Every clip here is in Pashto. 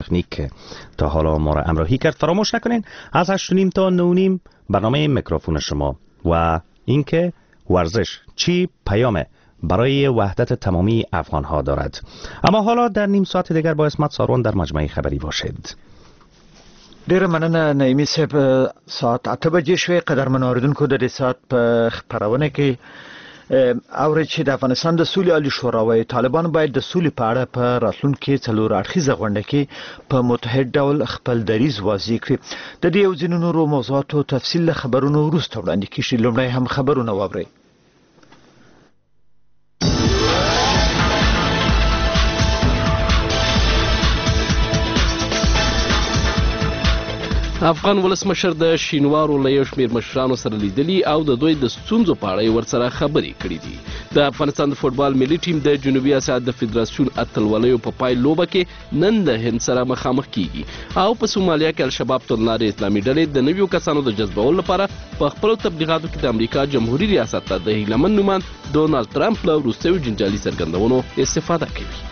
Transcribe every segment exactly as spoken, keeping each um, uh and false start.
تکنیک تا حالا ما را همراهی کرد. فراموش نکنین از هشت و نیم تا نه و نیم برنامه میکروفون شما و اینکه ورزش چی پیامه برای وحدت تمامی افغان ها دارد. اما حالا در نیم ساعت دیگر با اسمت سارون در مجمع خبری باشید. ډیره مننه نعیمي صاحب. ساعت اته بجې شوې. قدرمن اوریدونکو د دې ساعت په خپرونه کې اورئ چې د افغانستان د سولې عالي شورا وايي طالبان باید د سولې په اړه په راتلونکي څلور اړخیزه غونډه کې په متحد ډول خپل دریځ واضح کړي. د دې او ځینو نورو موضوعاتو تفصیل له خبرونو وروسته وړاندې کیږي. لومړی هم خبرونه واورئ. افغان ولسمشر د شینوارو له یو شمېر مشرانو سره لیدلي او د دوی د ستونزو په اړه ورسره خبرې کړې دي. د افغانستان د فوټبال ملي ټیم د جنوبي اسیا د فدراسیون اتلولیو په پای لوبه کې نن د هند سره مخامخ کیږي او په سومالیا کې الشباب توندلارې اسلامي ډلې د نویو کسانو د جذبولو لپاره په خپلو تبلیغاتو کې د امریکا جمهوریت ریاست ته د هیلمن نومان ډونالډ ټرمپ له وروستیو جنجالي څرګندونو استفاده کوي.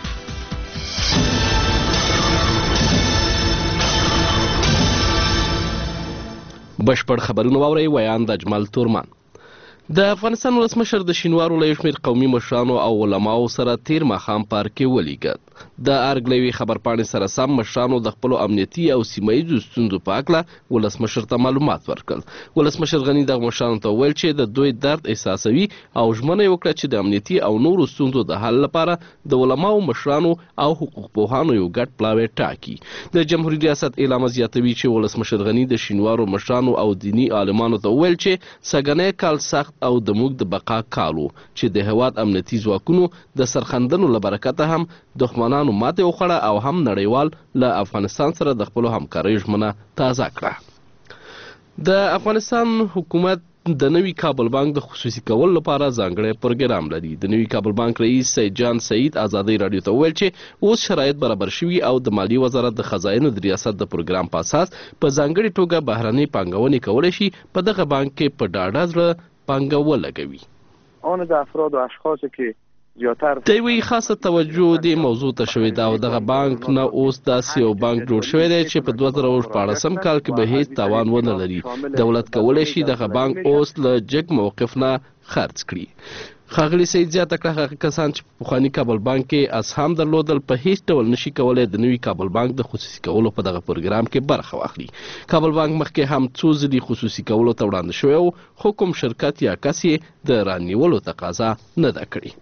بشپړ خبرونه واورئ. ویان د اجمل تورمان. د افغانستان ولسمشر د شینوارو له یو شمېر قومي مشرانو او علماو سره تیر ماښام پارک کې ولیږد. د ارګ له یوې خبرپاڼې سره سم مشرانو د خپلو امنیتي او سیمه ییزو ستونزو په هکله ولسمشر ته معلومات ورکړل. ولسمشر غني دغه مشرانو ته وویل چې د دوی درد احساسوي او ژمنه یې وکړه چې د امنیتي او نورو ستونزو د حل لپاره د علماو مشرانو او حقوق پوهانو یو ګډ پلاوی ټاکي. د جمهوریت ریاست اعلامیه زیاتوي چې ولسمشر غني د شینوارو مشرانو او دینی عالمانو ته وویل چې سږنی کال سخت او د موږ د بقا کالو چې د هیواد امنیتي ځواکونو د سرخندنو له برکته هم دښمنانو ماتې وخوړه او هم نړیوال له افغانستان سره د خپلو همکاریو ژمنه تازه کړه. د افغانستان حکومت د نوي کابل بانک د خصوصي کولو لپاره ځانګړی پروګرام لري. د نوي کابل بانک رئیس سید جان سعید ازادۍ راډیو ته وویل چې اوس شرایط برابر شوي او د مالیې وزارت د خزاینو د ریاست د پروګرام په اساس په ځانګړې توګه بهرنۍ پانګونې کولی شي په دغه بانک کې په ډاډه زړه پانګه ولګوي. آن د افراد و اشخاصی که زیاتر د یوې خاصه توجه دې موضوع ته شوې ده او دغه بانک نه اوس داسې یو بانک جوړ شوی دی چې په دوه زره شپاړسم کال کې به هیڅ تاوان ونه لري. دولت کولی شي دغه بانک اوس له جګ موقف نه خرڅ کړي. ښاغلي سعید زیاته کړه هغه کسان چې په پخواني کابل بانک کې اسهام درلودل په هیڅ ډول نشي کولی د نوي کابل بانک د خصوصي کولو په دغه پروګرام کې برخه واخلي. کابل بانک مخکې هم څو ځلې خصوصي کولو ته وړاندې شوی و خو کوم شرکت یا کس یې د رانیولو تقاضا نه ده کړې.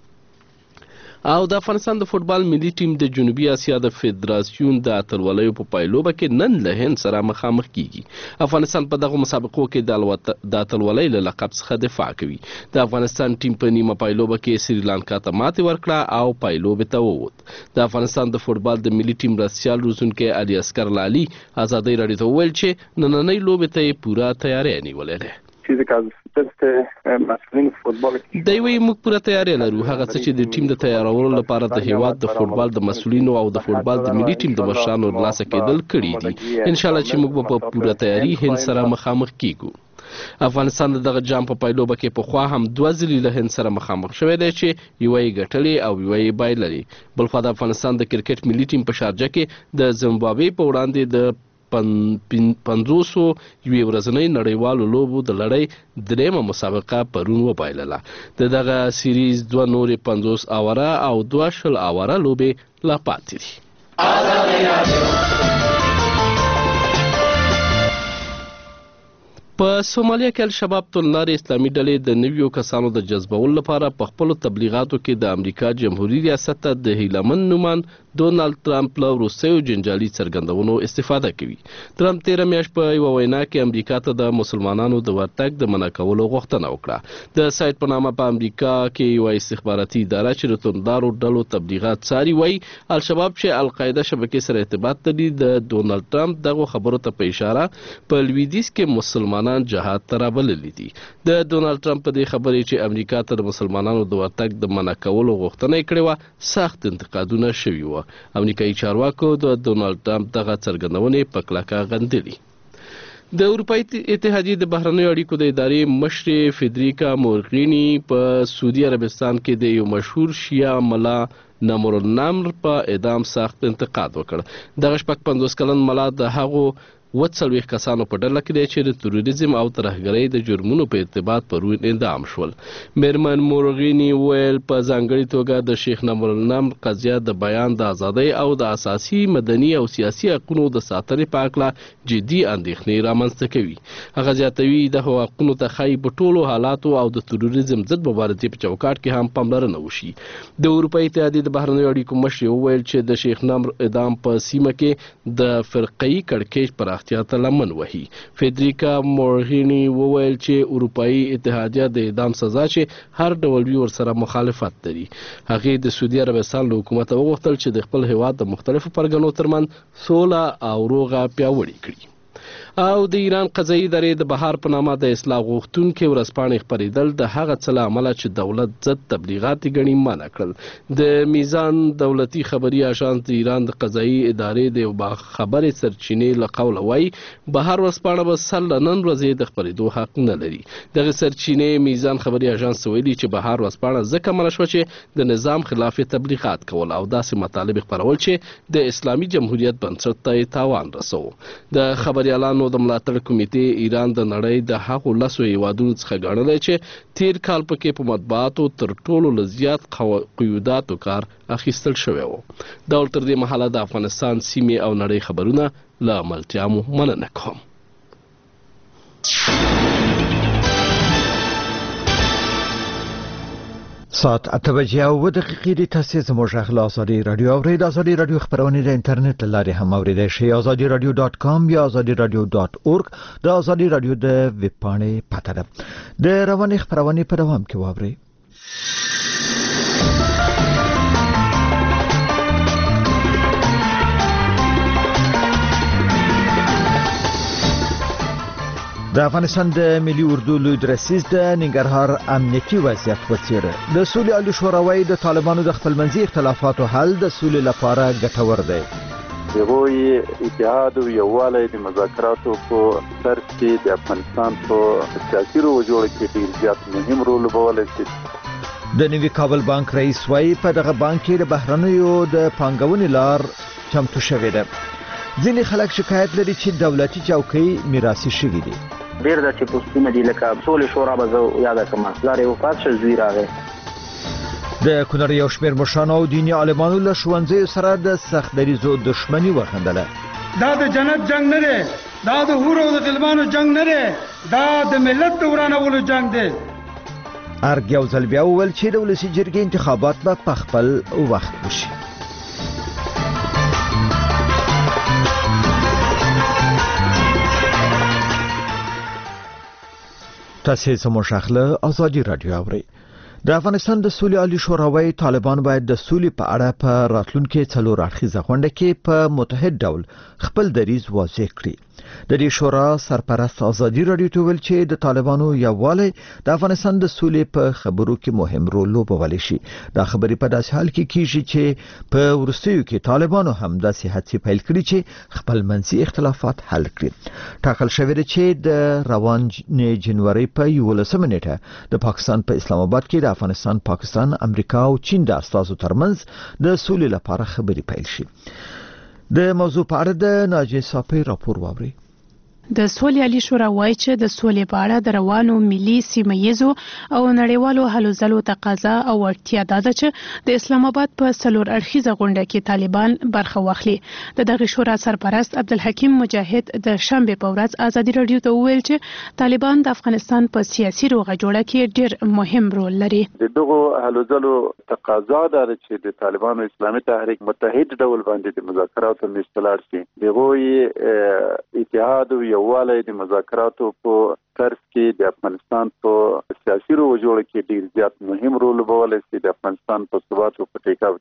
او د افغانستان د فوټبال ملي ټیم د جنوبي اسیا د فدراسیون د اتلولیو په پایلوبه کې نن له هند سره مخامخ کیږي. افغانستان په دغه مسابقو کې د اتلولۍ له لقب څخه دفاع کوي. د افغانستان ټیم په نیمه پایلوبه کې سریلانکا ته ماتې ورکړه او پایلوبې ته ووت. د افغانستان د فوټبال د ملي ټیم مرستیال روزونکی علي اصغر لالي ازادۍ راډیو ته وویل چې نننۍ لوبې ته یې پوره تیاری نیولې ده. چیزی که از دست مسئولین فوتبال د یوې موږ پوره تیاری لرو. هغه څه چې د ټیم د تیارولو لپاره د هیواد د فوټبال د مسؤلینو او د فوټبال د ملي ټیم د مشرانو ترلاسه کېدل کړي دي. ان شاء الله چې موږ په پوره تیاری هند سره مخامخ کیږو. افغانستان دغه جام په پایلوبه کې پخوا هم دوه ځلې له هند سره مخامخ شوی دی چې یوه یې ګټلې او یوه یې بایللې. بلخوا د افغانستان د کرکټ ملي ټیم په شارجه کې د زیمبابوې په وړاندې د پنځوسو یوې ورځنۍ نړیوالو لوبو د لړۍ درېیمه مسابقه پرون وبایلله. د دغه سیریز دوه نورې پنځوس اواره او دوه شل اواره لوبې لا پاتې دي. په سومالیا کې الشباب توندلارې اسلامي ډلې د نویو کسانو د جذبولو لپاره په خپلو تبلیغاتو کې د امریکا جمهوریت ریاست ته د هیلمن نومان ډونالډ ټرمپ له وروستیو جنجالي څرګندونو استفاده کوي. ټرمپ تېره میاشت په یوه وینا کې امریکا ته د مسلمانانو د ورتګ د منع کولو غوښتنه وکړه. د سایټ په نامه په امریکا کې یوه استخباراتي اداره چې د توندلارو ډلو تبلیغات څاري وایي الشباب چې القاعده شبکې سره ارتباط لري د ډونالډ ټرمپ دغو خبرو ته په اشاره په لویدیځ کې مسلمانان جهاد ته رابللي دي. د ډونالډ ټرمپ په دې خبرې چې امریکا ته د مسلمانانو د ورتګ د منع کولو غوښتنه یې کړې وه سخت انتقادونه شوي وو. امریکایي چارواکو د ډونالډ ټرمپ دغه څرګندونې په کلکه غندلي. د اروپאי اتحادیې د بهرنیو اړیکو د ادارې مشرې فدریکا مورغینی په سعودي عربستان کې د یو مشهور شیعه ملا نمر النمر په اعدام سخت انتقاد وکړ. دغه شپږ پنځوس کلن ملا د هغو اووه څلوېښت کسانو په ډله کې دی چې د تروریزم او ترهګرۍ د جرمونو په ارتباط پرون اعدام شول. میرمن مورغینی ویل په ځانګړې توګه د شیخ نمر النمر قضیه د بیان د ازادۍ او د اساسي مدني او سیاسي حقونو د ساتنې په هکله جدي اندېښنې رامنځته کوي. هغه زیاتوي دغو حقونو ته ښایي په ټولو حالاتو او د تروریزم ضد مبارزې په چوکاټ کې هم پاملرنه وشي. د اروپאי اتحادیې د بهرنیو اړیکو مشر وویل چې د شیخ نمر اعدام په سیمه کې د فرقه‌ایي کړکېچ پر احتیاط لمن وهي. فدریکا مورغینی وویل چې اروپאי اتحادیه د اعدام سزا چې هر ډول وي ورسره مخالفت لري. هغې د سعودي عربستان له حکومت وغوښتل چې د خپل هیواد د مختلفو پرګنو ترمنځ سوله او روغه پیاوړې کړي. او د ایران قضایي ادارې د بهار په نامه د اصلاح غوښتونکې ورځپاڼې خپرېدل د هغه څه له امله چې دولت ضد تبلیغات یې ګڼي منع کړل. د میزان دولتي خبري اژانس د ایران د قضایي ادارې د یو باخبرې سرچینې له قوله وایي بهار ورځپاڼه به سر له نن ورځې د خپرېدو حق نه لري. دغه سرچینې میزان خبري اژانس ویلي چې بهار ورځپاڼه ځکه منع شوه چې د نظام خلاف تبلیغات کول او داسې مطالب خپرول چې د اسلامي جمهوریت بنسټ ته یې تاوان رسوه. د خبریالانو د ملاتړ کمیټې ایران د نړۍ د هغو لسو هیوادونو څخه ګڼلی چې تیر کال پکې په مطبوعاتو تر ټولو له زیات قیوداتو کار اخیستل شوی و. دا ول تر دې مهاله د افغانستان سیمې او نړۍ خبرونه له ملتیا مو مننه کوم. ساعت اته بجې او اووه دقیقې دي. تاسې زموږ غږ له ازادي راډیو اورئ. د ازادي راډیو خپرونې د انټرنیټ له لارې هم اورېدای شئ. ازادي راډیو ډاټ کام یا ازادي راډیو ډاټ اورګ د ازادي راډیو د ویب پاڼې پته ده. د روانې خپرونې په دوام کې واورئ. د افغانستان د ملي اردو لوی درسیز د ننګرهار امنیتي وضعیت وڅېړه. د سولې عالي شورا وايي د طالبانو د خپلمنځي اختلافاتو حل د سولې لپاره ګټور دی. هغوی اتحاد او یووالی د مذاکراتو په ترڅ کې د افغانستان په سیاسي روجوړه کې ډېر زیات مهم رول لوبولی شي. د نوي کابل بانک رئیس وايي په دغه بانک کې د بهرنیو د پانګونې لار چمتو شوې ده. ځینې خلک شکایت لري چې دولتي چوکۍ میراثي شوي دي. ډېر د چې پوسټونه دي لکه سولې شورا به زه یاده کړم پلار یې وفات شو زوی راغی. د کونړ یو شمېر مشرانو او دیني عالمانو له ښوونځیو سره د سخت دریځو دښمني وښندله. دا د جنت جنگ نه دی، دا د حورو او د غلمانو جنگ نه دی، دا د ملت د ورانولو جنگ دی. ارګ یو ځل بیا وویل چې د ولسي جرګې انتخابات به په خپل وخت وشي. تاسې زموږ غږ له ازادي راډیو اورئ. د افغانستان د سولې عالي شورا وايي طالبان باید د سولې په اړه په راتلونکي څلور اړخیزه غونډه کې په متحد ډول خپل دریځ واضح کړي. د دې شورا سرپرست ازادي راډیو ته ویل چې د طالبانو یووالی د افغانستان د سولې په خبرو کې مهم رول لوبولی شي. دا خبرې په داسې حال کې کیږي چې په وروستیو کې طالبانو هم داسې هڅې پیل کړي چې خپل منځي اختلافات حل کړي. ټاکل شوی دی چې د روان جنوري په یولسمه نیټه د پاکستان په اسلام آباد کې د افغانستان، پاکستان، امریکا او چین د استازو ترمنځ د سولې لپاره خبرې پیل شي. د موضوع په اړه د ناجیه صافی راپور واورئ. د سولې عالي شورا وايي چې د سولې په اړه د روانو ملي، سیمه‌ییزو او نړیوالو هلو ځلو تقاضا او اړتیا ده چې د اسلام آباد په څلور اړخیزه غونډه کې طالبان برخه واخلي. د دغه شورا سرپرست عبدالحکیم مجاهد د شنبه په ورځ ازادي راډیو ته وویل چې طالبان د افغانستان په سیاسي روغه جوړه کې ډېر مهم رول لري. د دغه هلو ځلو تقاضا ده چې د طالبانو اسلامي تحریک متحد ډول باندې د مذاکراتو مستلار شي. دغه اتحاد او یووالی د مذاکراتو په ترڅ کې د افغانستان په سیاسي روجوړه کې ډېر زیات مهم رول لوبولی شي. د افغانستان په ثبات او په ټیکاو کې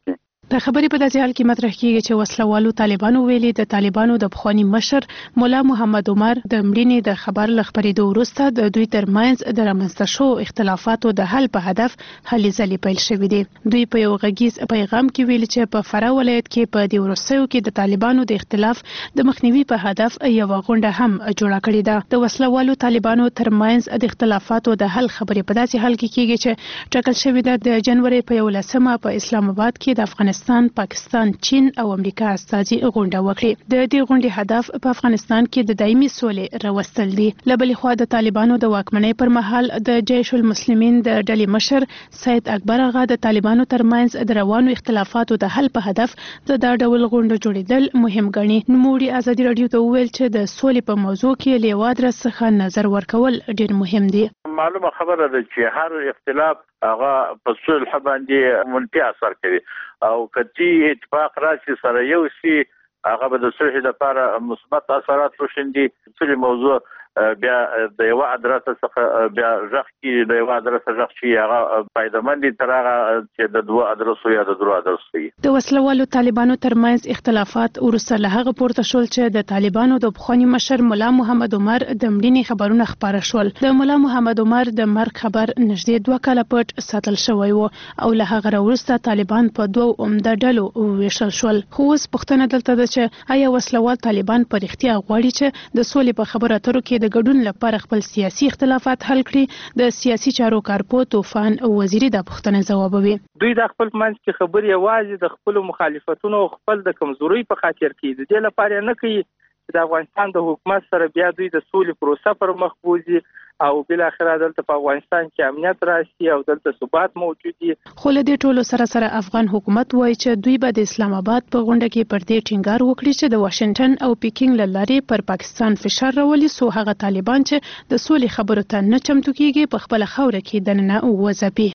د خبرې په داسې حال کې مطرح کیږي چې وسلوالو طالبانو ویلي د طالبانو د پخوانی مشر مولا محمد عمر د مړینې د خبر لخبرېدو وروسته د دوی ترمنځ د رامنځته شو اختلافاتو د حل په هدف هلې ځلې پیل شوې دي. دوی په یو غږیز پیغام کې ویلي چې په فراه ولایت کې په دې وروستیو کې د طالبانو د اختلاف د مخنیوي په هدف یو غونډه هم جوړه کړې ده. د وسلوالو طالبانو ترمنځ د اختلافاتو د حل خبرې په داسې حال کې کیږي چې ټاکل شوې ده د جنوري په یولسمه په اسلام آباد کې د افغانستان پاکستان، چین او امریکا استازي غونډه وکړي. د دې غونډې هدف په افغانستان کې د دایمي سولې راوستل دي. له بلې خوا د طالبانو د واکمنۍ پر مهال د جیش المسلمین د ډلې مشر سید اکبر آغا د طالبانو ترمنځ د روانو اختلافاتو د حل په هدف د دا ډول غونډه جوړیدل مهم ګڼي. نوموړي ازادي رادیو ته وویل چې د سولې په موضوع کې له یو ادرس څخه نظر ورکول ډیر مهم دي. معلومه خبره ده چې هر اختلاف هغه په صلح باندې منفي اثر کوي او کدي اتفاق راشي سره یو شي هغه به د صلح لپاره مثبت اثرات وشندي. ټول موضوع بیا د یو ادرس څخه بیا ځخ کی د یو ادرس ځخ شي هغه پایدمن دي تر هغه چې د دوه ادرسو یا د درو ادرسو وي. د وسلوالو طالبانو ترمنځ اختلافات ورسره له هغه پورته شول چې د طالبانو د پخوانی مشر مولا محمد عمر د مړینې خبرونه خبره شول. د مولا محمد عمر د مرګ خبر نږدې دوه کاله پټ ساتل شوی و او له هغه وروسته طالبان په دوه عمده ډلو ویشل شول. خو اوس پوښتنه دلته ده چې آیا وسلوال طالبان په رښتیا غواړي چې د سولې په خبرو اترو کې د ګډون لپاره خپل سیاسي اختلافات حل کړي؟ د سیاسي چارو کارپو طوفان وزیری د پوښتنې ځوابوي. دوی د خپل منځ کې خبرې یوازې د خپل مخالفتونو او خپل د کمزوري په خاطر کې د دې لپاره نه کوي چې د افغانستان د حکومت سره بیا دوی د سولې پروسه پر مخ بوزي او بل اخر دلته په افغانستان کې امنیت راشي او دلته ثبات موجود دي. خو له دې ټولو سره سره افغان حکومت وایي چې دوی به د اسلام آباد په غونډه کې پر دې ټینګار وکړي چې د واشنگټن او پیکینګ له لارې پر پاکستان فشار راولي څو هغه طالبان چې د سولې خبرو ته نه چمتو کیږي په خپل خوره کې دننه وځپي.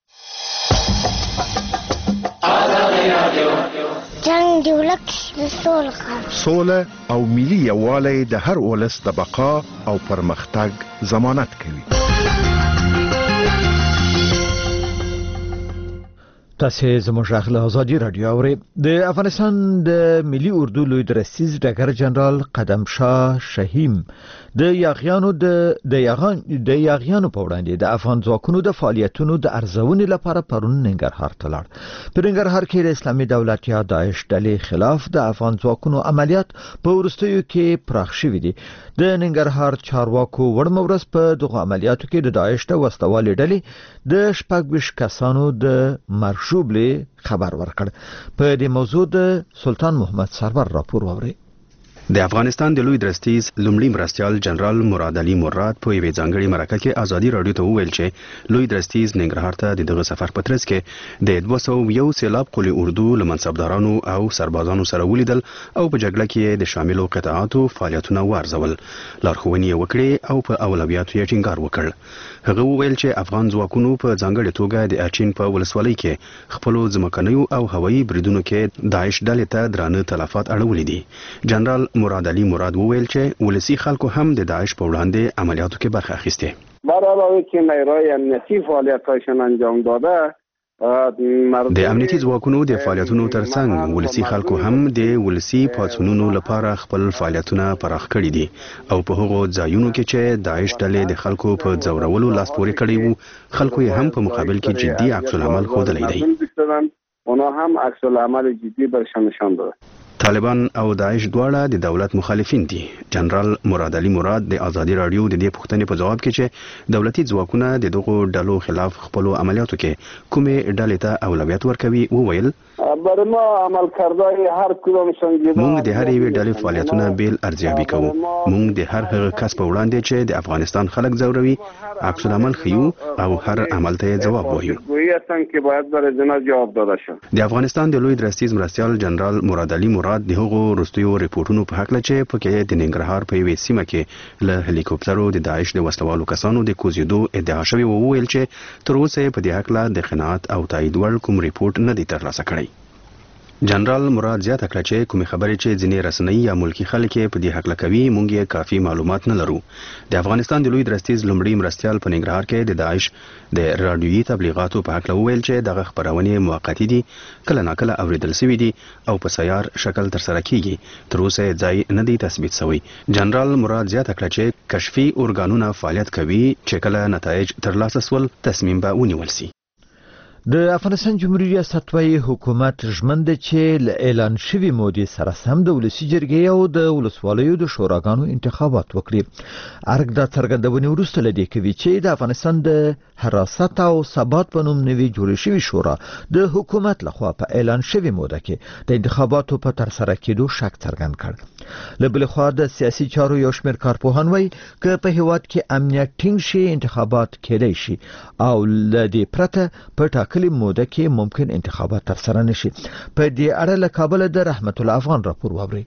جنگ دی ولک د سولې سوله او ملي یووالی د هر ولس د بقا او پرمختګ ضمانت کوي. تاسو زموږ غږ له ازادي رادیو اورئ. د افغانستان د ملي اردو لوی درستیز ډګر جنرال قدم شاه شهیم د یاغیانو د د یاغان د یاغیانو په وړاندې د افغان ځواکونو د فعالیتونو د ارزونې لپاره پرون ننګرهار ته لاړ. په ننګرهار کې د اسلامي دولت یا داعش ډلې خلاف د افغان ځواکونو عملیات په وروستیو کې پراخ شوي دي. د ننګرهار چارواکو وړمه ورځ په دغه عملیاتو کې د داعش د وسلوالې ډلې د شپږ ویشت کسانو د مرشوبلې خبر ورکړ. په دې موضوع د سلطان محمد سرور راپور واوري. د افغانستان د لوی درستیز لومړي مرستیال جنرال مراد علي مراد په یوې ځانګړې مرکه کې ازادي رادیو ته وویل چې لوی درستیز ننګرهار ته د دغه سفر په ترڅ کې د دوه سوه یو سیلاب قلي اردو له منصبدارانو او سربازانو سره ولیدل او په جګړه کې د شاملو قطعاتو فعالیتونه وارزول. لارښوونې وکړې او په اولویاتو یې ټینګار وکړ. هغه وویل چې افغان ځواکونو په ځانګړې توګه د اچین په ولسوالۍ کې خپلو ځمکنیو او هوایي بریدونو کې داعش ډلې ته درانه تلفات اړولي دي. جنرال مراد علي مراد وویل چې ولسی خلکو هم د داعش په وړاندې عملیاتو کې برخه اخیسته. بر علاوه که نیروی امنیتی فعالیت‌هایشان انجام داده د امنیتي ځواکونو د فعالیتونو ترڅنګ ولسی خلکو هم د ولسی پاتونونو لپاره خپل فعالیتونه پراخ کړي دي او په هغو ځایونو کې چې داعش ډلې د خلکو په ځورولو لاس پورې کړي وو خلکو یې هم په مقابل کې جدي عکس العمل ښودلی دی. اونا هم عکس العمل جدي برشان نشان داده. طالبان او داعش دواړه د دولت مخالفین دي. جنرال مراد علي مراد د ازادي رادیو د دې پوښتنې په جواب کې چې دولتي ځواکونه د دغو ډلو خلاف خپل عملیاتو کې کومې ډلې ته اولویت ورکوي وویل برما عمل کردای هر کدام سنجیده مونږ د هر یوې ډلې فعالیتونه بیل ارزیابي کوو. مونږ د هر هغه کس په وړاندې چې د افغانستان خلک ځوروي عکس العمل ښیو او هر عمل ته ځواب وایو. د افغانستان د لوی درستیز مرستیال جنرال مراد علي مراد د هغو وروستیو ریپورتونو په هکله چې پکې د ننګرهار په یوې سیمه کې له هلیکوپټرو د داعش د وسلوالو کسانو د کوزیدو ادعا شوې وویل چې تر اوسه په دې هکله د قناعت او تایید وړ کوم ریپورت نه دی ترلاسه کړی. جنرال مراد زیاته کړه چې کومې خبرې چې ځینې رسنۍ یا ملکی خلک په دې حق لکوي مونږ یې کافي معلومات نه لرو. د افغانستان د لوی درستیز لومړی مرستیال په ننګرهار کې د داعش د رادیویي تبلیغاتو په حق وویل چې دغه خبرونه موقتی دي، کله ناکله اوریدل شوي دي او په سیار شکل تر سره کیږي، تر اوسه ځای نه دی تثبیت شوی. جنرال مراد زیاته کړه چې کشفي ارګانونه فعالیت کوي، چې کله نتایج ترلاسه سول تصمیم به ونیول شي. د افغانستان جمهوریت ریاست وايي حکومت ژمن دی چې له اعلان شوی مودې سره سم د ولسي جرګې او د ولسوالیو د شوراګانو انتخابات وکړي. ارګ دا څرګندونې وروسته لدی کوي چې د افغانستان د حراست او ثبات په نوم نوي جوړ شوی شورا د حکومت لخوا په اعلان شوی موده کې د انتخاباتو په تر سره کېدو شک څرګند کړ. له بل خوا د سیاسي چارو یو شمېر کارپوهان وايي چې په هیواد کې امنیت ټینګ شي انتخابات کېدای شي او له دې پرته په کلی موده کې ممکن انتخابات تر سره نشي. په دې اړه له کابل د رحمت الله افغان راپور واوري.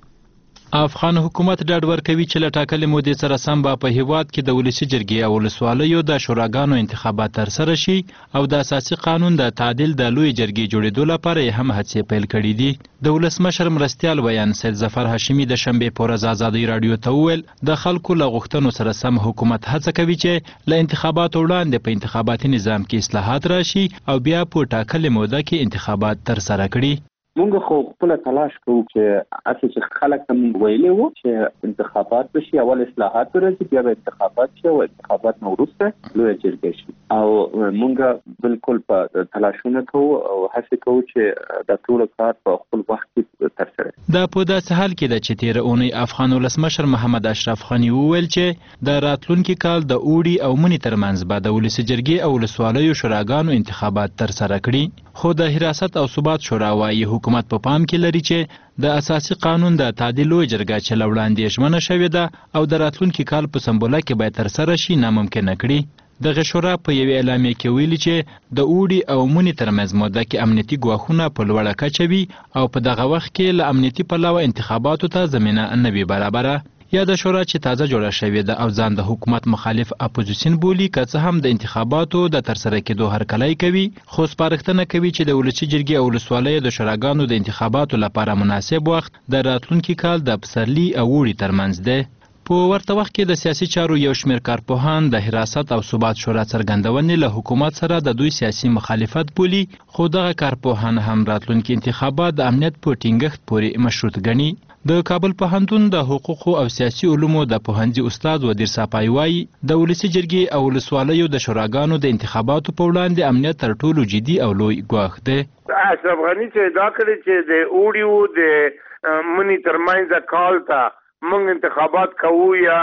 افغان حکومت ډاډ ورکوي چې له ټاکلې مودې سره سم به په هیواد کې د ولسي جرګې او ولسوالیو د شوراګانو انتخابات تر سره شي او د اساسي قانون د تعدیل د لوی جرګې جوړېدو لپاره یې هم هڅې پیل کړې دي. د ولسمشر مرستیال ویان سید ظفر هاشمي د شنبې په ورځ ازادۍ راډیو ته وویل د خلکو له غوښتنو سره سم حکومت هڅه کوي چې له انتخاباتو وړاندې په انتخاباتي نظام کې اصلاحات راشي او بیا په ټاکلې موده کې انتخابات تر سره کړي. مونږ خو خپل تلاش کوو چې اساس چې خلک هم ویلي وو چې انتخابات بشي، اول اصلاحات ورځي بیا به انتخابات شي او انتخابات نو وروسته لوی جرګه شي. او مونږ بالکل په تلاشونه کوو او هڅه کوو چې د ټول کار په خپل وخت کې تر سره. دا په داسې حال کې ده چې تیر اونۍ افغان ولسمشر محمد اشرف غنی وویل چې د راتلونکي کال د اوړي او مني ترمنځ به د ولسي جرګې او ولسوالیو شوراګانو انتخابات تر سره کړي. خو د حراست او ثبات شورا وايي حکومت په پام کې لري چې د اساسي قانون د تعدیل لوی جرګه چې له وړاندې ژمنه شوې ده او د راتلونکي کال په سمبوله کې باید تر سره شي ناممکنه کړي. دغه شورا په یوې اعلامیه کې ویلي چې د اوړي او مني ترمنځ موده کې امنیتي ګواښونه په لوړه کچه وي او په دغه وخت کې له امنیتي پلوه انتخاباتو ته زمینه نه وي برابره. یا د شورا چې تازه جوړه شوې ده او ځان د حکومت مخالف اپوزیسیون بولي، که څه هم د انتخاباتو د ترسره کېدو هرکلی کوي، خو سپارښتنه کوي چې د ولسي جرګې او ولسوالیو د شوراګانو د انتخاباتو لپاره مناسب وخت د راتلونکي کال د پسرلي او اوړي ترمنځ دی. په ورته وخت کې د سیاسي چارو یو شمېر کارپوهان د حراست او ثبات شورا څرګندونې له حکومت سره د دوی سیاسي مخالفت بولي، خو دغه کارپوهان هم راتلونکي انتخابات د امنیت په ټینګښت پورې مشروط ګڼي. د کابل پوهنتون د حقوقو او سیاسي علومو د پوهنځي استاد ودیر صافای وایي د ولسي جرګې او ولسوالیو د شوراګانو د انتخاباتو په وړاندې امنیت تر ټولو جدي او لوی ګواښ دی. اشرف غني چې دا کړی چې د اوړي د مني ترمنځ کال ته موږ انتخابات کوو یا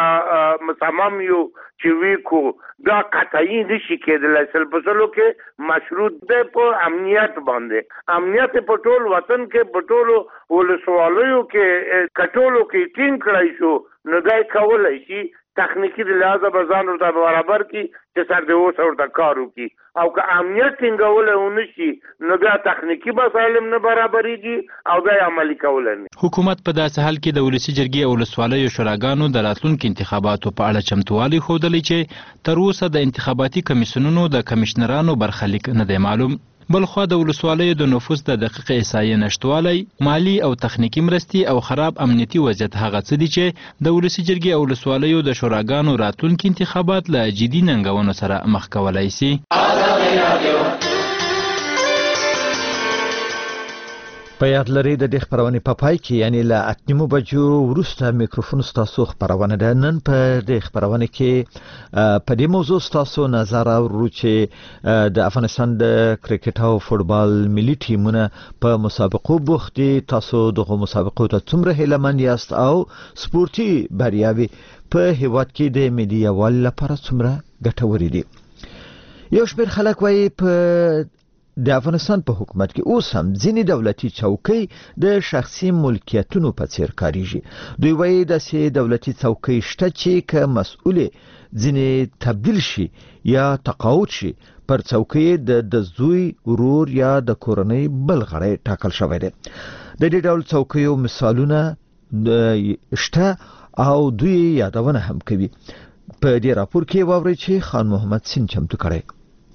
مصمم یو چې وی کو دا قطعي نشي کېدلی. سل په سلو کې مشروط دی په امنیت باندې. امنیت په ټول وطن کې په ټولو ولسوالیو کې کټولو کې ټینګ کړی شو نو دا کولای شي تخنیکی د لحاظه به ځان ورته برابر کړي چې سر د اوس ورته کار وکړي. او که امنیت ټینګولی ونه شي نو بیا تخنیکي مسایل هم نه برابرېږي او بیا یې عملي کولی نه. حکومت په داسې حال کې د ولسي جرګې او ولسوالیو شوراګانو د راتلونکي انتخاباتو په اړه چمتووالی ښودلی چې تر اوسه د انتخاباتي کمیسیونونو د کمیشنرانو برخلیک نه دی معلوم. بلخوا د ولسوالیو د نفوس د دقیق احصایې نشتوالی، مالی او تخنیکی مرستې او خراب امنیتي وضعیت هغه څه دي چې د ولسي جرګې او ولسوالیو د شوراګانو راتلونکي انتخابات له جدي ننګونو سره مخ کولی شي. په یاد لرئ د دې خبرونې په پای کې یعنی له اتنیمو بجو وروسته میکروفون ستاسو خبرونه ده. نن په دې خبرونه کې په دې موضوع ستاسو نظر اورو چې د افغانستان د کرکټ او فوتبال ملي ټیمونه په مسابقو بوخت دي. تاسو دغه مسابقو ته څومره هیلهمند یاست او سپورتي بریاوي په هیواد کې د ملي یووالي لپاره څومره ګټورې دي؟ یو شمېر خلک وایي په د افغانستان په حکومت کې اوس هم ځینې دولتي چوکۍ د شخصي ملکیتونو په څیر کاریږي. دوی وایي داسې دولتي چوکۍ شته چې که مسؤلې ځینې تبدیل شي یا تقاعد شي پر چوکۍ د د زوی ورور یا د کورنۍ بل غړی ټاکل شوی دی. د دې ډول چوکیو مثالونه شته او دوی یادونه هم کوي. په دې راپور کې واورئ چې خان محمد سین چمتو کړی.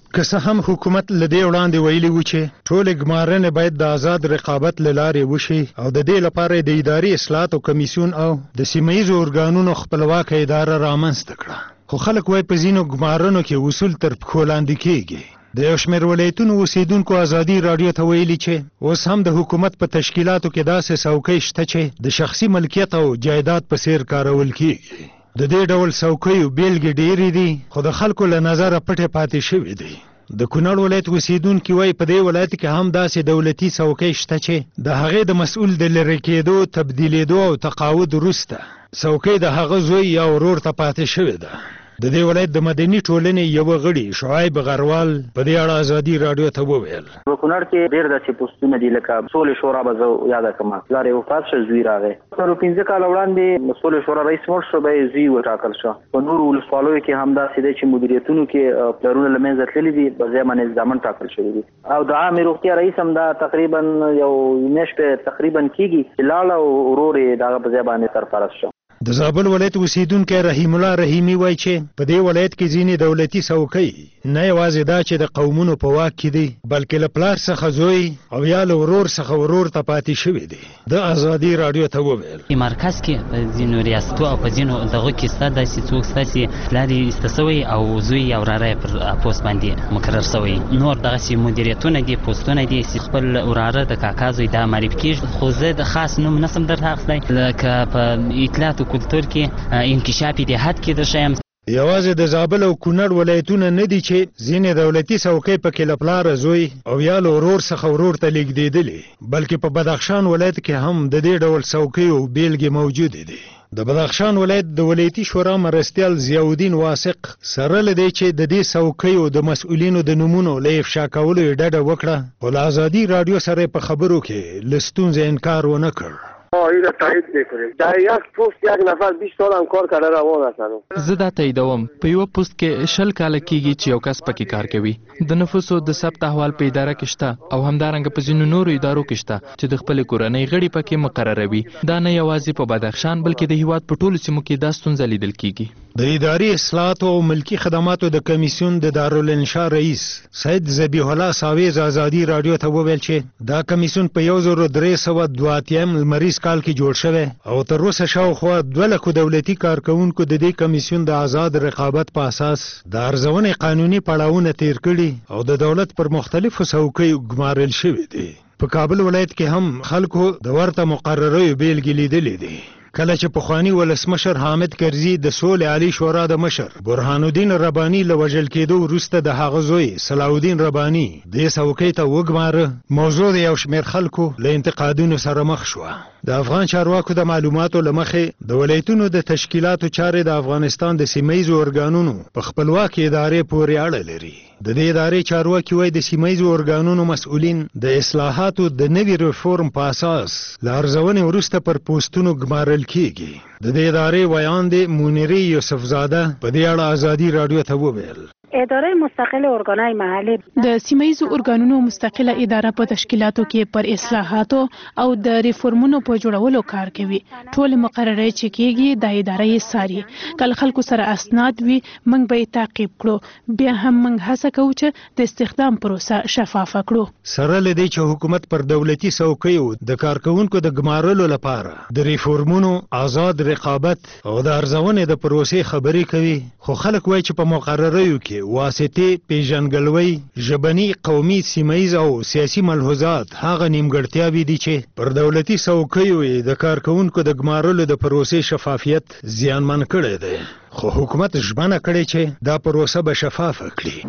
که څه هم حکومت له دې وړاندې ویلي و چې ټولې ګمارنې باید د آزاد رقابت له لارې وشي او د دې لپاره د اداري اصلاحاتو کمیسیون او د سیمه ییزو ارګانونو خپلواکه اداره رامنځته کړه، خو خلک وایي په ځینو ګمارنو کې اصول تر پښو لاندې کېږي. د یو شمېر ولایتونو اوسېدونکو ازادي راډیو ته ویلي چې اوس هم د حکومت په تشکیلاتو کې داسې څوکۍ شته چې د شخصي ملکیت او جایداد په څیر کارول کېږي. د دې ډول څوکیو بیلګې ډېرې دي، خو د خلکو له نظره پټې پاتې شوې دي. د کونړ ولایت اوسېدونکي وایي په دې ولایت کې هم داسې دولتي څوکۍ شته چې د هغې د مسؤل د لرې کېدو، تبدیلېدو او تقاعد وروسته څوکۍ د هغه زوی یا ورور ته پاتې شوې ده. د دې ولایت د مدني ټولنې یو غړي شعیب غروال په دې اړه ازادي راډیو ته وویل: په کونړ کې ډېر داسې پوسټونه دي لکه سولې شورا به زه یاده کړم، پلار یې وفات شو، زوی راغی. تر پنځه کاله وړاندې سولې شورا رئیس مړ شو، به یې زوی وټاکل شو. په نورو ولسوالیو کې هم داسې دی چې مدیریتونو کې پلرونه له منځه تللي دي، په ځای باندې ځامن ټاکل شوي دي. او د عامې روغتیا رئیس هم دا تقریبا یو میاشت تقریبا کېږي چې لاړه او ورور یې د هغه په ځای باندې سرپرست شو. د زابل ولایت اوسېدونکی رحیم الله رحیمي وایي چې په دې ولایت کې ځینې دولتي څوکۍ نه یوازې دا چې د قومونو په واک کې دي، بلکې له پلار څخه زوی او یا له ورور څخه ورور ته پاتې شوي دي. د ازادي راډیو ته وویل: مرکز کې په ځینو ریاستو او په ځینو دغو کې ستا داسې څوک ستا چې پلار یې ایسته سوی او زوی یا وراره یې پر پوست باندې مقرر سوی، نور دغسې مدیریتونه دي، پوستونه دي چې خپل وراره د کاکا زوی دا معرفي کېږي. خو زه د خاص نوم نسم درته اخیستی، لکه په اطلاعات کلتور کې انکشافي دهات کې درشم. یوازې د زابل او کونړ ولایتونه نه دي چې ځینې دولتي څوکۍ پکې له پلاره زوی او یا له ورور څخه ورور ته لیږدېدلې، بلکې په بدخشان ولایت کې هم د دې ډول څوکیو بیلګې موجودې دي. د بدخشان ولایت د ولایتي شورا مرستیال ضیاءالدین واثق سره له دې چې د دې څوکیو د مسؤلینو د نومونو له افشا کولو یې ډډه وکړه، خو له ازادي راډیو سره په خبرو کې له ستونزې انکار ونه کړ. این را تایید میکنیم. در یک پست یک نفر بیست سال هم کار کرده روان هستن. زه دا تاییدوم. په یو پست کې شل کاله کېږي چې یو کس پکې کار کوي. د نفوسو د ثبت احوال په اداره کې شته او همدارنګه په ځینو نورو ادارو کې شته چې د خپلې کورنۍ غړي پکې مقرروي. دا نه یوازې په بدخشان بلکې د هیواد په ټولو سیمو کې دا ستونزه لیدل کېږي. د اداري اصلاحاتو او ملکي خدماتو د کمیسیون د دارالانشا رئیس سید ذبیح الله ساویز ازادي راډیو ته وویل چې دا کمیسیون په یو زر درې سوه دوه اتیا لمریز کال کې جوړ شوی او تر اوسه شاوخوا دوه لکو دولتي کارکوونکو د دې کمیسیون د آزاد رقابت په اساس د ارزونې قانوني پړاوونه تیر کړي او د دولت پر مختلفو څوکیو ګمارل شوي دي. په کابل ولایت کې هم خلکو د ورته مقرریو بیلګې لیدلې دي. کله چې پخوانی ولسمشر حامد کرزي د سولې عالی شورا د مشر برهان الدین رباني له وژل کېدو وروسته د هغه زوی صلاح الدین رباني دې څوکۍ ته وګماره، موضوع د یو شمېر خلکو له انتقادونو سره مخ شوه. د افغان چارواکو د معلوماتو له مخې د ولایتونو د تشکیلاتو چارې د افغانستان د سیمه ییزو ارګانونو په خپلواکې ادارې پورې اړه لري. د دې ادارې چارواکي وایي د سیمه ییزو ارګانونو مسؤلین د اصلاحاتو د نوي ریفورم په اساس له ارزونې وروسته پر پوستونو ګمارل کېږي. د دې ادارې ویاندې منیرې یوسفزاده په دې اړه ازادي راډیو ته وویل: اداره مستقل ارګانای محلي د سیمه ییزو ارګانونو مستقله اداره په تشکیلاتو کې پر اصلاحاتو او د ریفورمونو په جوړولو کار کوي. ټول مقررې چې کېږي د ادارې یې څاري. کله خلکو سره اسناد وي موږ به یې تعقیب کړو، بیا هم موږ هڅه کوو چې د استخدام پروسه شفافه کړو. سره له دې چې حکومت پر دولتي څوکیو د کارکوونکو د ګمارلو لپاره د ریفورمونو، آزاد رقابت او د ارزونې د پروسې خبرې کوي، خو خلک وایي چې په مقرریو کې واسطې، پیژنګلوۍ، ژبني، قومي، سیمهیز او سیاسي ملحوظات هغه نیمګړتیاوې دي چې پر دولتي څوکیو یې د کارکوونکو د ګمارلو د پروسې شفافیت زیانمن کړی دی. خو حکومت ژمنه کړې چې دا پروسه به شفافه کړي.